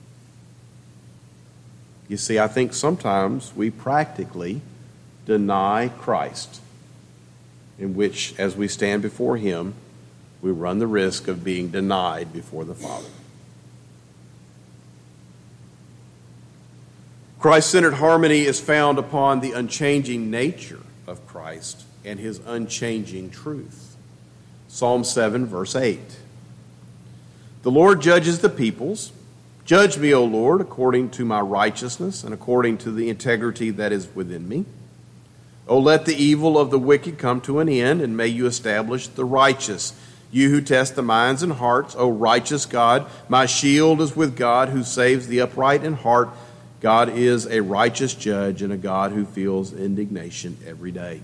You see, I think sometimes we practically deny Christ, in which, as we stand before Him, we run the risk of being denied before the Father. Christ-centered harmony is found upon the unchanging nature of Christ and his unchanging truth. Psalm seven, verse eight. The Lord judges the peoples. Judge me, O Lord, according to my righteousness and according to the integrity that is within me. O let the evil of the wicked come to an end, and may you establish the righteous. You who test the minds and hearts, O righteous God, my shield is with God who saves the upright in heart. God is a righteous judge and a God who feels indignation every day.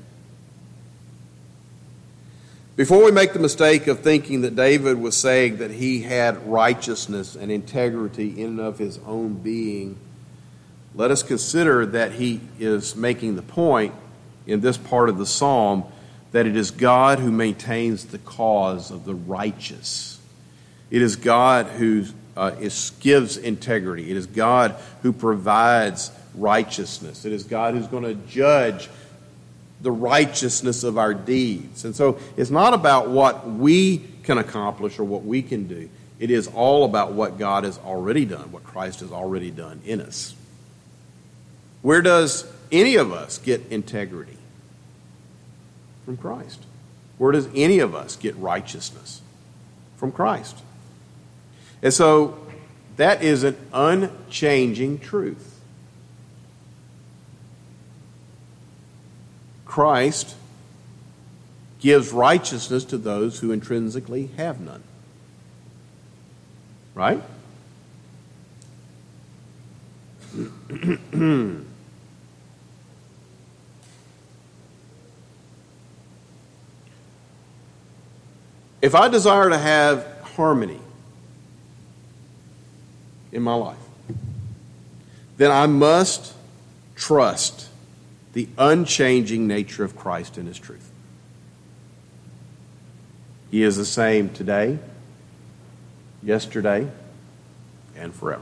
Before we make the mistake of thinking that David was saying that he had righteousness and integrity in and of his own being, let us consider that he is making the point in this part of the psalm that it is God who maintains the cause of the righteous. It is God who uh, is, gives integrity. It is God who provides righteousness. It is God who's going to judge the righteousness of our deeds. And so it's not about what we can accomplish or what we can do. It is all about what God has already done, what Christ has already done in us. Where does any of us get integrity? From Christ. Where does any of us get righteousness? From Christ. And so that is an unchanging truth. Christ gives righteousness to those who intrinsically have none. Right? If I desire to have harmony in my life, then I must trust the unchanging nature of Christ and his truth. He is the same today, yesterday, and forever.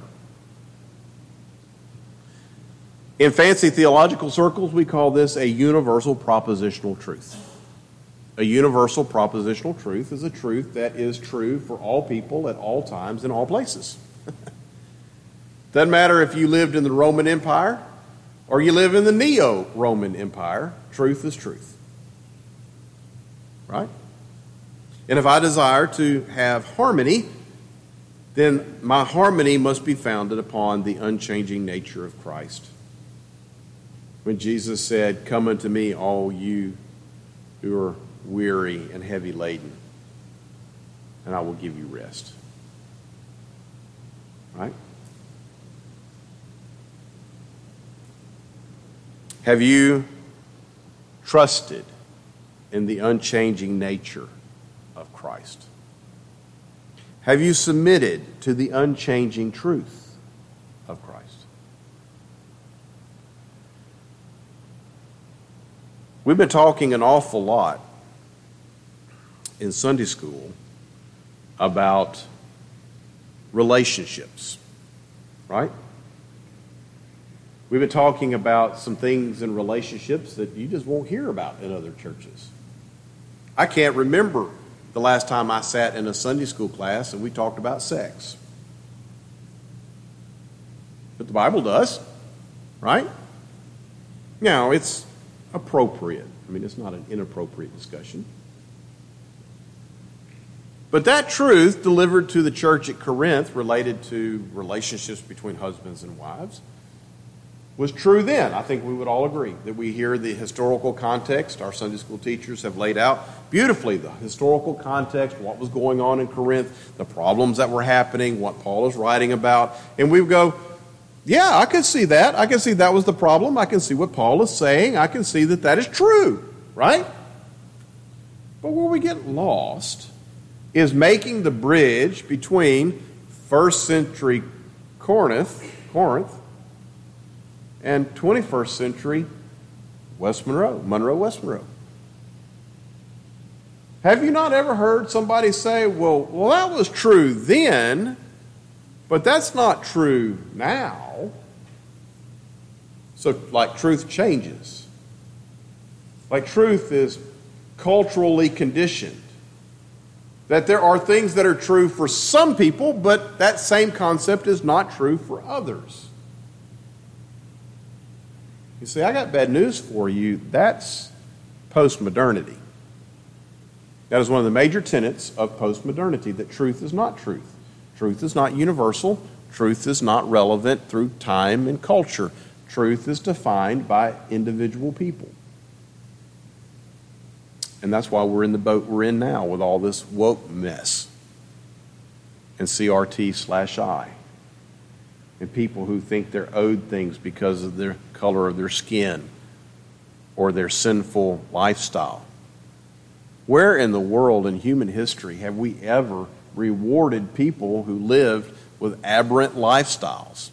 In fancy theological circles, we call this a universal propositional truth. A universal propositional truth is a truth that is true for all people at all times in all places. Doesn't matter if you lived in the Roman Empire or you live in the Neo-Roman Empire, truth is truth. Right? And if I desire to have harmony, then my harmony must be founded upon the unchanging nature of Christ. When Jesus said, "Come unto me, all you who are weary and heavy laden, and I will give you rest." Right? Have you trusted in the unchanging nature of Christ? Have you submitted to the unchanging truth of Christ? We've been talking an awful lot in Sunday school about relationships, right? We've been talking about some things in relationships that you just won't hear about in other churches. I can't remember the last time I sat in a Sunday school class and we talked about sex. But the Bible does, right? Now, it's appropriate. I mean, it's not an inappropriate discussion. But that truth delivered to the church at Corinth related to relationships between husbands and wives was true then. I think we would all agree that we hear the historical context. Our Sunday school teachers have laid out beautifully the historical context, what was going on in Corinth, the problems that were happening, what Paul is writing about. And we go, yeah, I can see that. I can see that was the problem. I can see what Paul is saying. I can see that that is true, right? But where we get lost is making the bridge between first century Corinth, Corinth, and twenty-first century West Monroe, Monroe, West Monroe. Have you not ever heard somebody say, well, well, that was true then, but that's not true now? So, like, truth changes. Like, truth is culturally conditioned. That there are things that are true for some people, but that same concept is not true for others. You see, I got bad news for you. That's postmodernity. That is one of the major tenets of postmodernity, that truth is not truth. Truth is not universal. Truth is not relevant through time and culture. Truth is defined by individual people. And that's why we're in the boat we're in now with all this woke mess and C R T slash I. And people who think they're owed things because of the color of their skin or their sinful lifestyle. Where in the world in human history have we ever rewarded people who lived with aberrant lifestyles?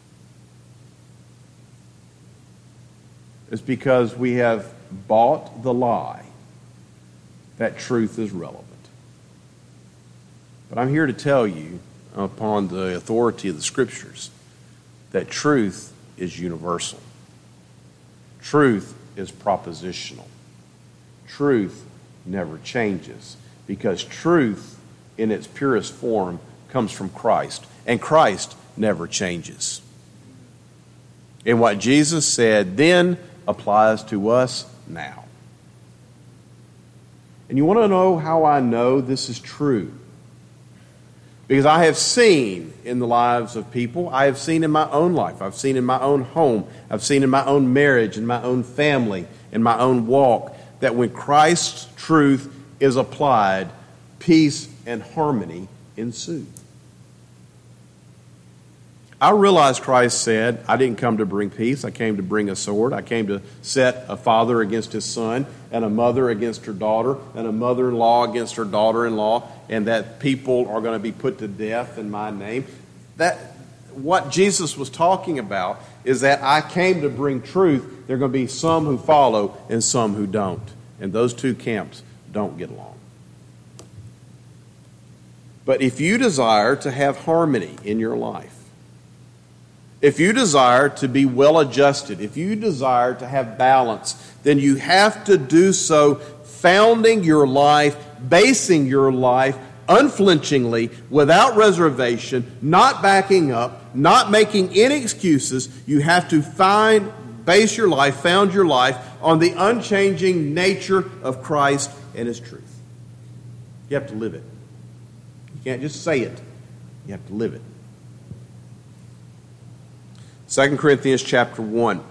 It's because we have bought the lie that truth is relevant. But I'm here to tell you, upon the authority of the Scriptures, that truth is universal. Truth is propositional. Truth never changes, because truth in its purest form comes from Christ, and Christ never changes. And what Jesus said then applies to us now. And you want to know how I know this is true? Because I have seen in the lives of people, I have seen in my own life, I've seen in my own home, I've seen in my own marriage, in my own family, in my own walk, that when Christ's truth is applied, peace and harmony ensue. I realize Christ said, I didn't come to bring peace, I came to bring a sword. I came to set a father against his son, and a mother against her daughter, and a mother-in-law against her daughter-in-law, and that people are going to be put to death in my name. That, what Jesus was talking about is that I came to bring truth. There are going to be some who follow and some who don't. And those two camps don't get along. But if you desire to have harmony in your life, if you desire to be well adjusted, if you desire to have balance, then you have to do so founding your life, basing your life unflinchingly, without reservation, not backing up, not making any excuses. You have to find, base your life, found your life on the unchanging nature of Christ and His truth. You have to live it. You can't just say it. You have to live it. Second Corinthians chapter one.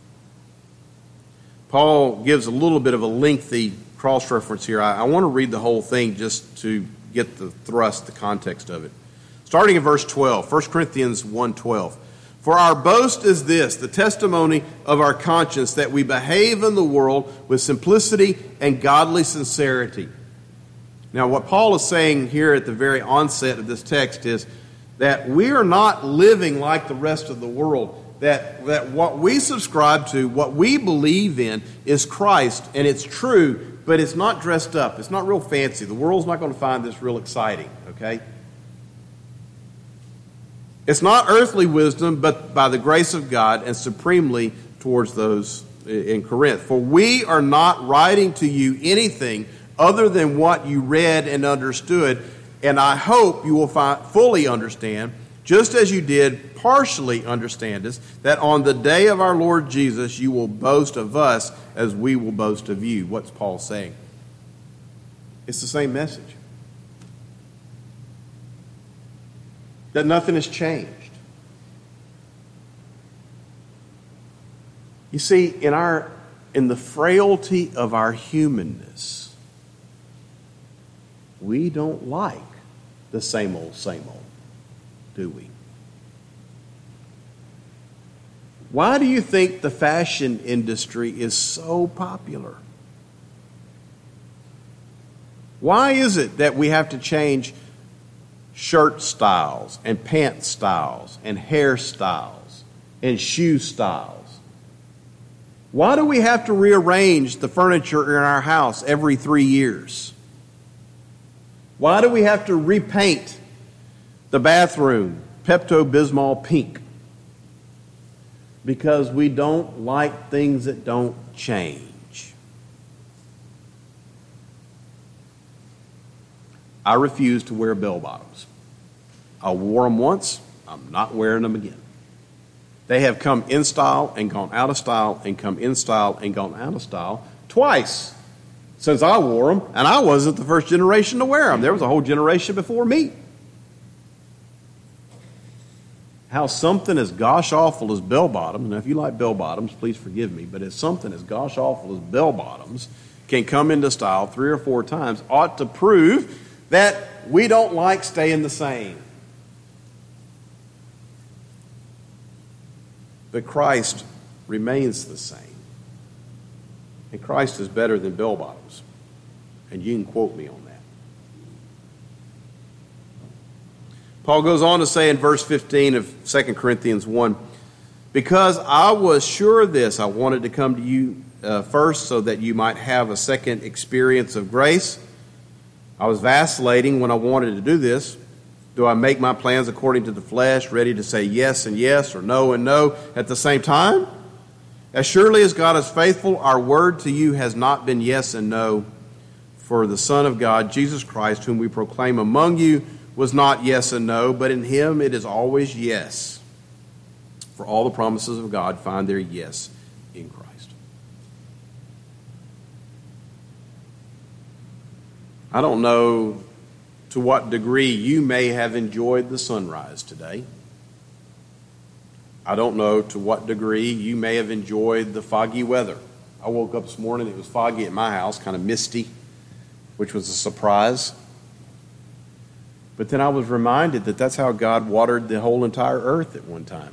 Paul gives a little bit of a lengthy cross-reference here. I, I want to read the whole thing just to get the thrust, the context of it. Starting in verse twelve, First Corinthians one twelve. For our boast is this, the testimony of our conscience, that we behave in the world with simplicity and godly sincerity. Now, what Paul is saying here at the very onset of this text is that we are not living like the rest of the world. That, that what we subscribe to, what we believe in, is Christ, and it's true, but it's not dressed up. It's not real fancy. The world's not going to find this real exciting, okay? It's not earthly wisdom, but by the grace of God, and supremely towards those in Corinth. For we are not writing to you anything other than what you read and understood, and I hope you will find, fully understand, just as you did partially understand us, that on the day of our Lord Jesus you will boast of us as we will boast of you. What's Paul saying? It's the same message. That nothing has changed. You see, in our in the frailty of our humanness, we don't like the same old, same old, do we? Why do you think the fashion industry is so popular? Why is it that we have to change shirt styles and pant styles and hairstyles and shoe styles? Why do we have to rearrange the furniture in our house every three years? Why do we have to repaint the bathroom Pepto-Bismol pink? Because we don't like things that don't change. I refuse to wear bell bottoms. I wore them once. I'm not wearing them again. They have come in style and gone out of style and come in style and gone out of style twice since I wore them, and I wasn't the first generation to wear them. There was a whole generation before me. How something as gosh awful as bell bottoms, now if you like bell bottoms, please forgive me, but if something as gosh awful as bell bottoms can come into style three or four times ought to prove that we don't like staying the same. But Christ remains the same. And Christ is better than bell bottoms. And you can quote me on that. Paul goes on to say in verse fifteen of Second Corinthians one, because I was sure of this, I wanted to come to you uh, first so that you might have a second experience of grace. I was vacillating when I wanted to do this. Do I make my plans according to the flesh, ready to say yes and yes or no and no at the same time? As surely as God is faithful, our word to you has not been yes and no. For the Son of God, Jesus Christ, whom we proclaim among you, was not yes and no, but in him it is always yes. For all the promises of God find their yes in Christ. I don't know to what degree you may have enjoyed the sunrise today. I don't know to what degree you may have enjoyed the foggy weather. I woke up this morning, it was foggy at my house, kind of misty, which was a surprise. But then I was reminded that that's how God watered the whole entire earth at one time.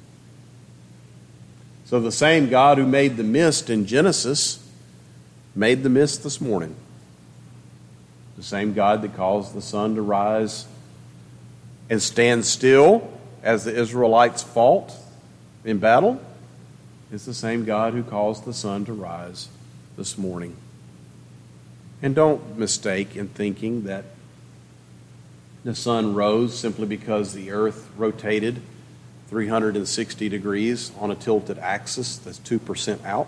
So the same God who made the mist in Genesis made the mist this morning. The same God that caused the sun to rise and stand still as the Israelites fought in battle is the same God who caused the sun to rise this morning. And don't mistake in thinking that the sun rose simply because the earth rotated three hundred sixty degrees on a tilted axis that's two percent out.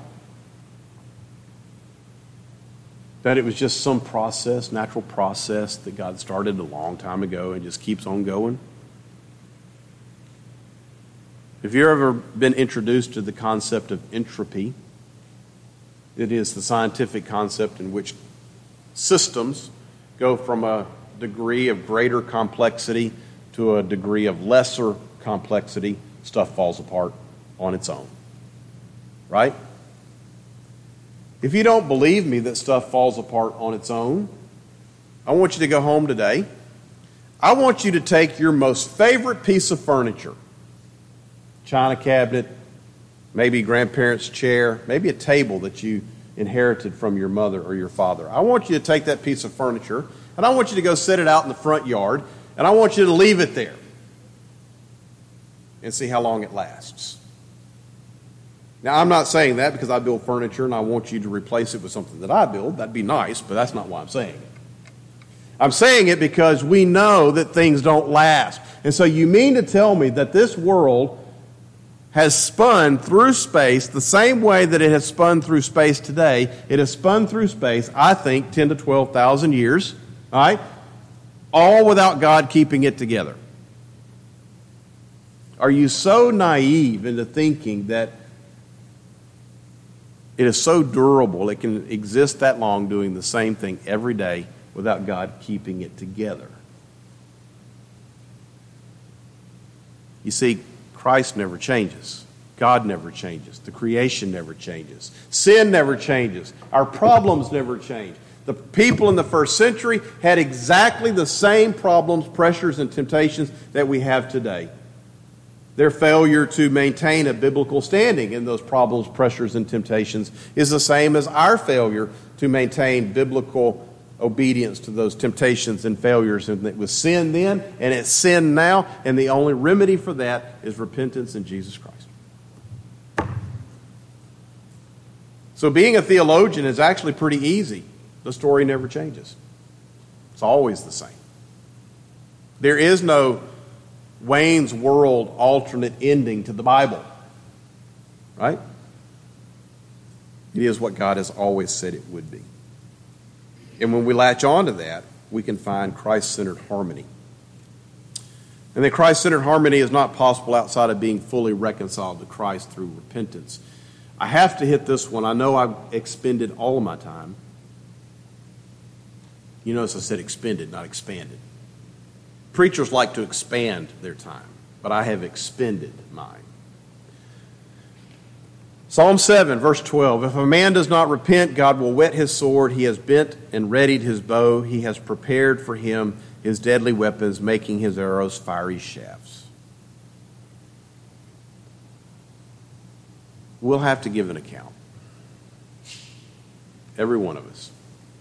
That it was just some process, natural process that God started a long time ago and just keeps on going. If you've ever been introduced to the concept of entropy, it is the scientific concept in which systems go from a degree of greater complexity to a degree of lesser complexity, stuff falls apart on its own. Right? If you don't believe me that stuff falls apart on its own, I want you to go home today. I want you to take your most favorite piece of furniture, china cabinet, maybe grandparents' chair, maybe a table that you inherited from your mother or your father. I want you to take that piece of furniture and I want you to go set it out in the front yard and I want you to leave it there and see how long it lasts. Now, I'm not saying that because I build furniture and I want you to replace it with something that I build. That'd be nice, but that's not why I'm saying it. I'm saying it because we know that things don't last. And so you mean to tell me that this world has spun through space the same way that it has spun through space today? It has spun through space, I think, ten to twelve thousand years, all right? All without God keeping it together. Are you so naive into thinking that it is so durable, it can exist that long doing the same thing every day without God keeping it together? You see, Christ never changes. God never changes. The creation never changes. Sin never changes. Our problems never change. The people in the first century had exactly the same problems, pressures, and temptations that we have today. Their failure to maintain a biblical standing in those problems, pressures, and temptations is the same as our failure to maintain biblical obedience to those temptations and failures. And it was sin then, and it's sin now, and the only remedy for that is repentance in Jesus Christ. So being a theologian is actually pretty easy. The story never changes. It's always the same. There is no Wayne's World alternate ending to the Bible. Right? It is what God has always said it would be. And when we latch on to that, we can find Christ-centered harmony. And that Christ-centered harmony is not possible outside of being fully reconciled to Christ through repentance. I have to hit this one. I know I've expended all of my time. You notice I said expended, not expanded. Preachers like to expand their time, but I have expended mine. Psalm seven, verse twelve. If a man does not repent, God will whet his sword. He has bent and readied his bow. He has prepared for him his deadly weapons, making his arrows fiery shafts. We'll have to give an account. Every one of us.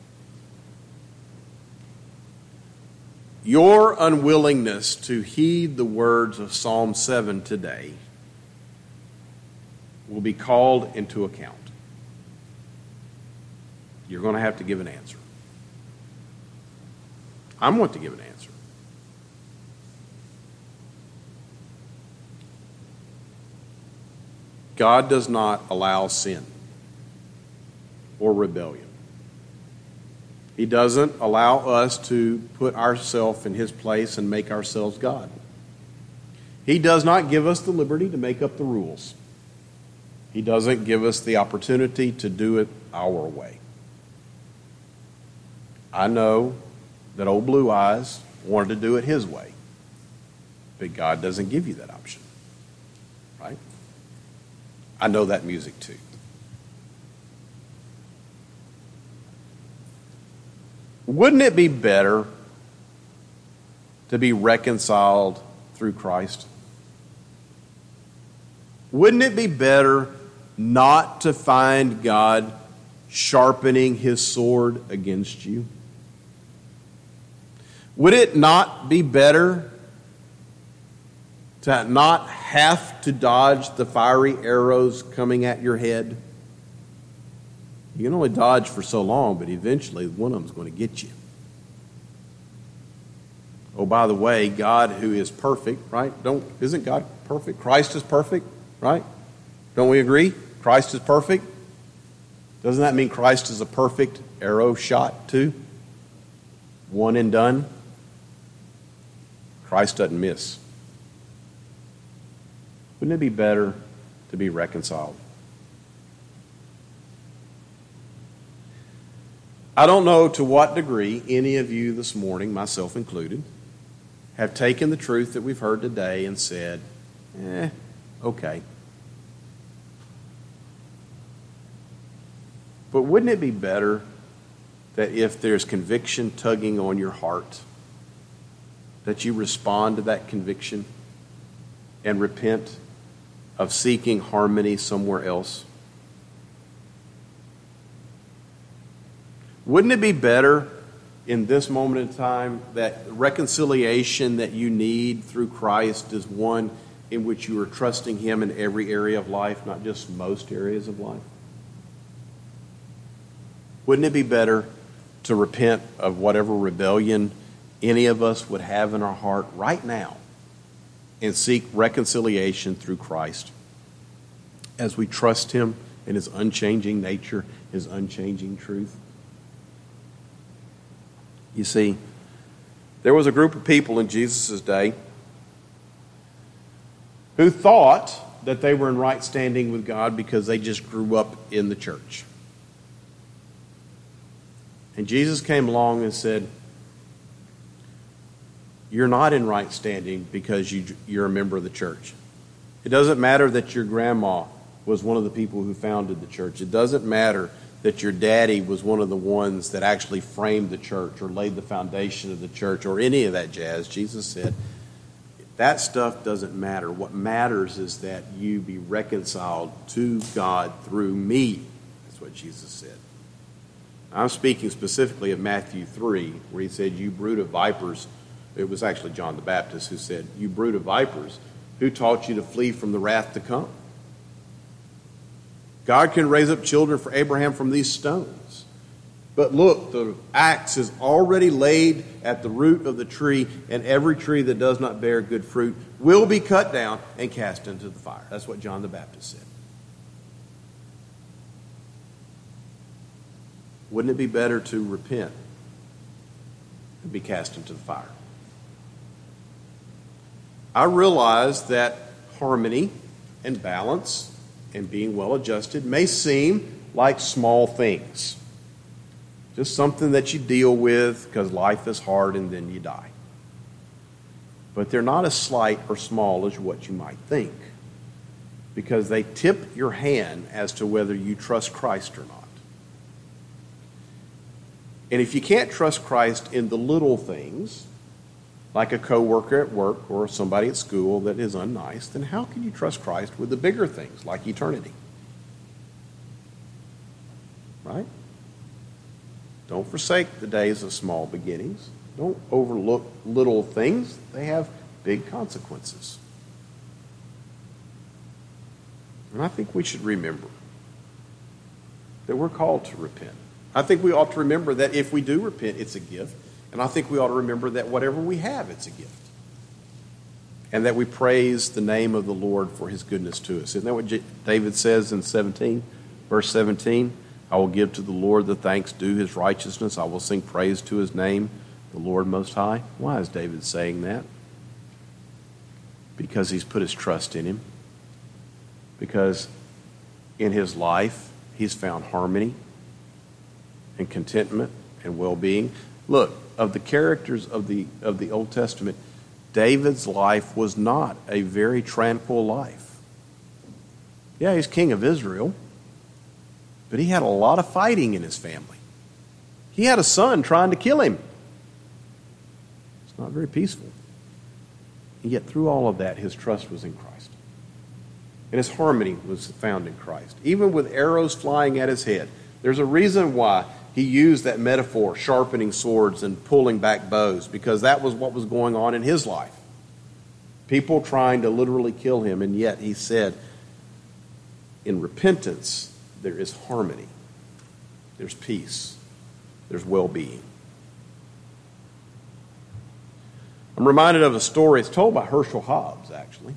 Your unwillingness to heed the words of Psalm seven today will be called into account. You're going to have to give an answer. I'm going to give an answer. God does not allow sin or rebellion. He doesn't allow us to put ourselves in his place and make ourselves God. He does not give us the liberty to make up the rules. He doesn't give us the opportunity to do it our way. I know that old Blue Eyes wanted to do it his way, but God doesn't give you that option, right? I know that music too. Wouldn't it be better to be reconciled through Christ? Wouldn't it be better not to find God sharpening his sword against you? Would it not be better to not have to dodge the fiery arrows coming at your head? You can only dodge for so long, but eventually one of them is going to get you. Oh, by the way, God, who is perfect, right? Don't isn't God perfect? Christ is perfect, right? Don't we agree? Christ is perfect. Doesn't that mean Christ is a perfect arrow shot too? One and done. Christ doesn't miss. Wouldn't it be better to be reconciled? I don't know to what degree any of you this morning, myself included, have taken the truth that we've heard today and said, eh, okay. But wouldn't it be better that if there's conviction tugging on your heart, that you respond to that conviction and repent of seeking harmony somewhere else? Wouldn't it be better in this moment in time that reconciliation that you need through Christ is one in which you are trusting him in every area of life, not just most areas of life? Wouldn't it be better to repent of whatever rebellion any of us would have in our heart right now and seek reconciliation through Christ as we trust him in his unchanging nature, his unchanging truth? You see, there was a group of people in Jesus' day who thought that they were in right standing with God because they just grew up in the church. And Jesus came along and said, you're not in right standing because you, you're a member of the church. It doesn't matter that your grandma was one of the people who founded the church. It doesn't matter that your daddy was one of the ones that actually framed the church or laid the foundation of the church or any of that jazz. Jesus said, that stuff doesn't matter. What matters is that you be reconciled to God through me. That's what Jesus said. I'm speaking specifically of Matthew three, where he said, you brood of vipers. It was actually John the Baptist who said, you brood of vipers, who taught you to flee from the wrath to come? God can raise up children for Abraham from these stones. But look, the axe is already laid at the root of the tree, and every tree that does not bear good fruit will be cut down and cast into the fire. That's what John the Baptist said. Wouldn't it be better to repent and be cast into the fire. I realize that harmony and balance and being well adjusted may seem like small things. Just something that you deal with because life is hard and then you die. But they're not as slight or small as what you might think, because they tip your hand as to whether you trust Christ or not. And if you can't trust Christ in the little things, like a coworker at work or somebody at school that is unnice, then how can you trust Christ with the bigger things, like eternity? Right? Don't forsake the days of small beginnings. Don't overlook little things. They have big consequences. And I think we should remember that we're called to repent. I think we ought to remember that if we do repent, it's a gift. And I think we ought to remember that whatever we have, it's a gift. And that we praise the name of the Lord for his goodness to us. Isn't that what David says in seventeen, verse seventeen? I will give to the Lord the thanks due his righteousness. I will sing praise to his name, the Lord Most High. Why is David saying that? Because he's put his trust in him. Because in his life, he's found harmony and contentment and well-being. Look, of the characters of the of the Old Testament, David's life was not a very tranquil life. Yeah, he's king of Israel, but he had a lot of fighting in his family. He had a son trying to kill him. It's not very peaceful. And yet through all of that, his trust was in Christ. And his harmony was found in Christ. Even with arrows flying at his head, there's a reason why he used that metaphor, sharpening swords and pulling back bows, because that was what was going on in his life. People trying to literally kill him, and yet he said, in repentance, there is harmony, there's peace, there's well-being. I'm reminded of a story. It's told by Herschel Hobbs, actually.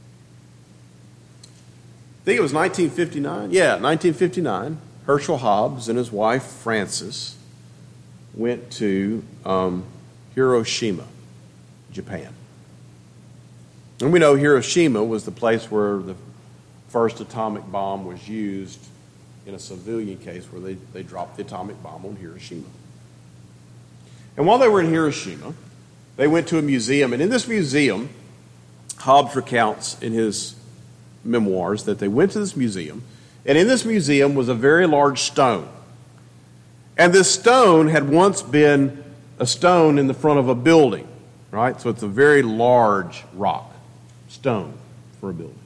I think it was nineteen fifty-nine. Yeah, nineteen fifty-nine. Herschel Hobbs and his wife, Frances, went to um, Hiroshima, Japan. And we know Hiroshima was the place where the first atomic bomb was used in a civilian case, where they, they dropped the atomic bomb on Hiroshima. And while they were in Hiroshima, they went to a museum. And in this museum, Hobbs recounts in his memoirs that they went to this museum, and in this museum was a very large stone. And this stone had once been a stone in the front of a building, right? So it's a very large rock, stone for a building.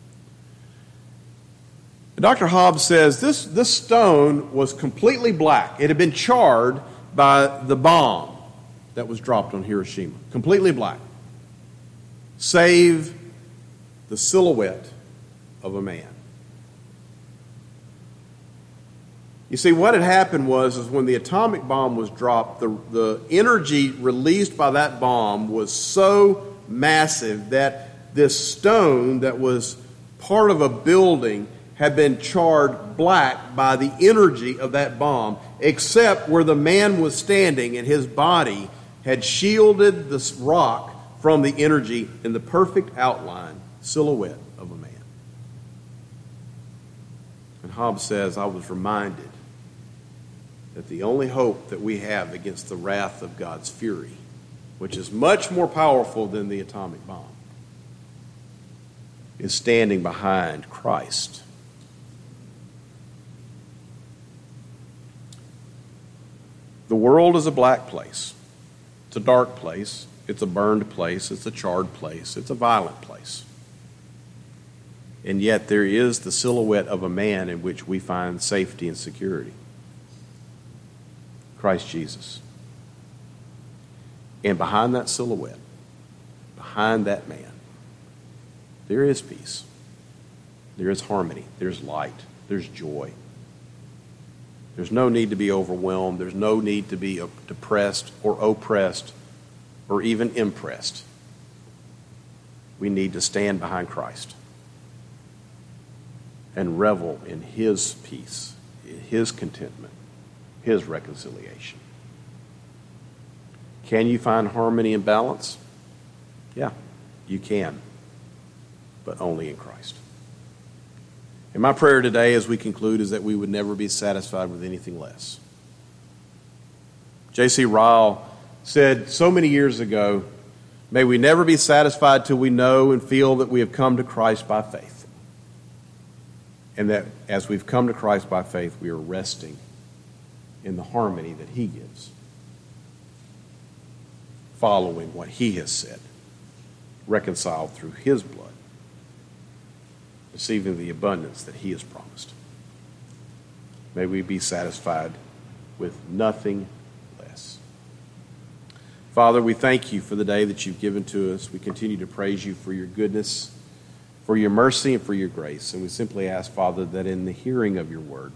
And Doctor Hobbs says this, this stone was completely black. It had been charred by the bomb that was dropped on Hiroshima. Completely black. Save the silhouette of a man. You see, what had happened was is when the atomic bomb was dropped, the, the energy released by that bomb was so massive that this stone that was part of a building had been charred black by the energy of that bomb, except where the man was standing and his body had shielded this rock from the energy in the perfect outline, silhouette of a man. And Hobbes says, I was reminded that the only hope that we have against the wrath of God's fury, which is much more powerful than the atomic bomb, is standing behind Christ. The world is a black place. It's a dark place. It's a burned place. It's a charred place. It's a violent place. And yet there is the silhouette of a man in which we find safety and security. Christ Jesus. And behind that silhouette, behind that man, there is peace. There is harmony. There's light. There's joy. There's no need to be overwhelmed. There's no need to be depressed or oppressed or even impressed. We need to stand behind Christ and revel in his peace, his contentment, his reconciliation. Can you find harmony and balance? Yeah, you can, but only in Christ. And my prayer today as we conclude is that we would never be satisfied with anything less. J C Ryle said so many years ago, may we never be satisfied till we know and feel that we have come to Christ by faith. And that as we've come to Christ by faith, we are resting in the harmony that he gives, following what he has said, reconciled through his blood, receiving the abundance that he has promised. May we be satisfied with nothing less. Father, we thank you for the day that you've given to us. We continue to praise you for your goodness, for your mercy, and for your grace. And we simply ask, Father, that in the hearing of your word,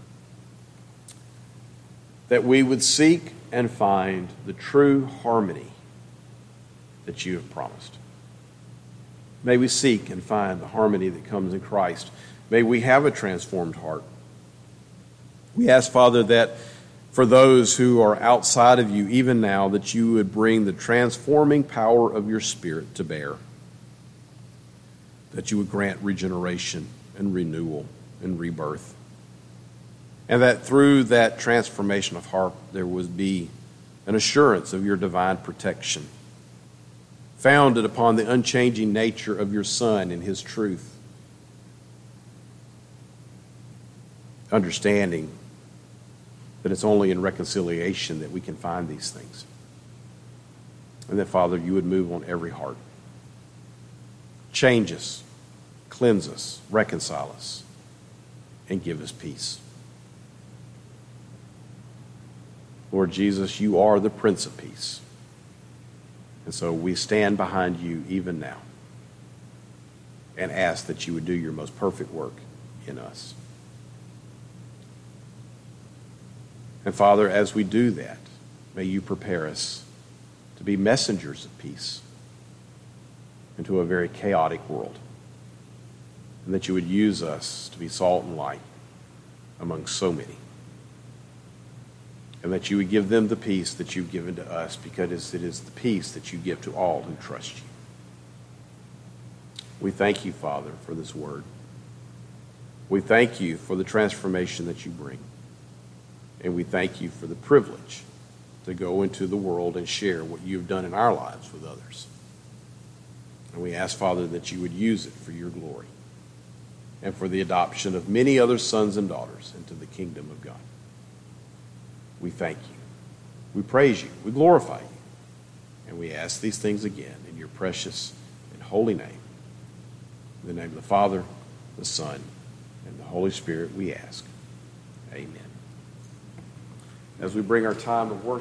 that we would seek and find the true harmony that you have promised. May we seek and find the harmony that comes in Christ. May we have a transformed heart. We ask, Father, that for those who are outside of you, even now, that you would bring the transforming power of your Spirit to bear, that you would grant regeneration and renewal and rebirth, and that through that transformation of heart, there would be an assurance of your divine protection, founded upon the unchanging nature of your Son and his truth. Understanding that it's only in reconciliation that we can find these things. And that, Father, you would move on every heart. Change us, cleanse us, reconcile us, and give us peace. Lord Jesus, you are the Prince of Peace. And so we stand behind you even now and ask that you would do your most perfect work in us. And Father, as we do that, may you prepare us to be messengers of peace into a very chaotic world. And that you would use us to be salt and light among so many. And that you would give them the peace that you've given to us, because it is the peace that you give to all who trust you. We thank you, Father, for this word. We thank you for the transformation that you bring. And we thank you for the privilege to go into the world and share what you've done in our lives with others. And we ask, Father, that you would use it for your glory and for the adoption of many other sons and daughters into the kingdom of God. We thank you. We praise you. We glorify you. And we ask these things again in your precious and holy name. In the name of the Father, the Son, and the Holy Spirit we ask. Amen. As we bring our time of worship.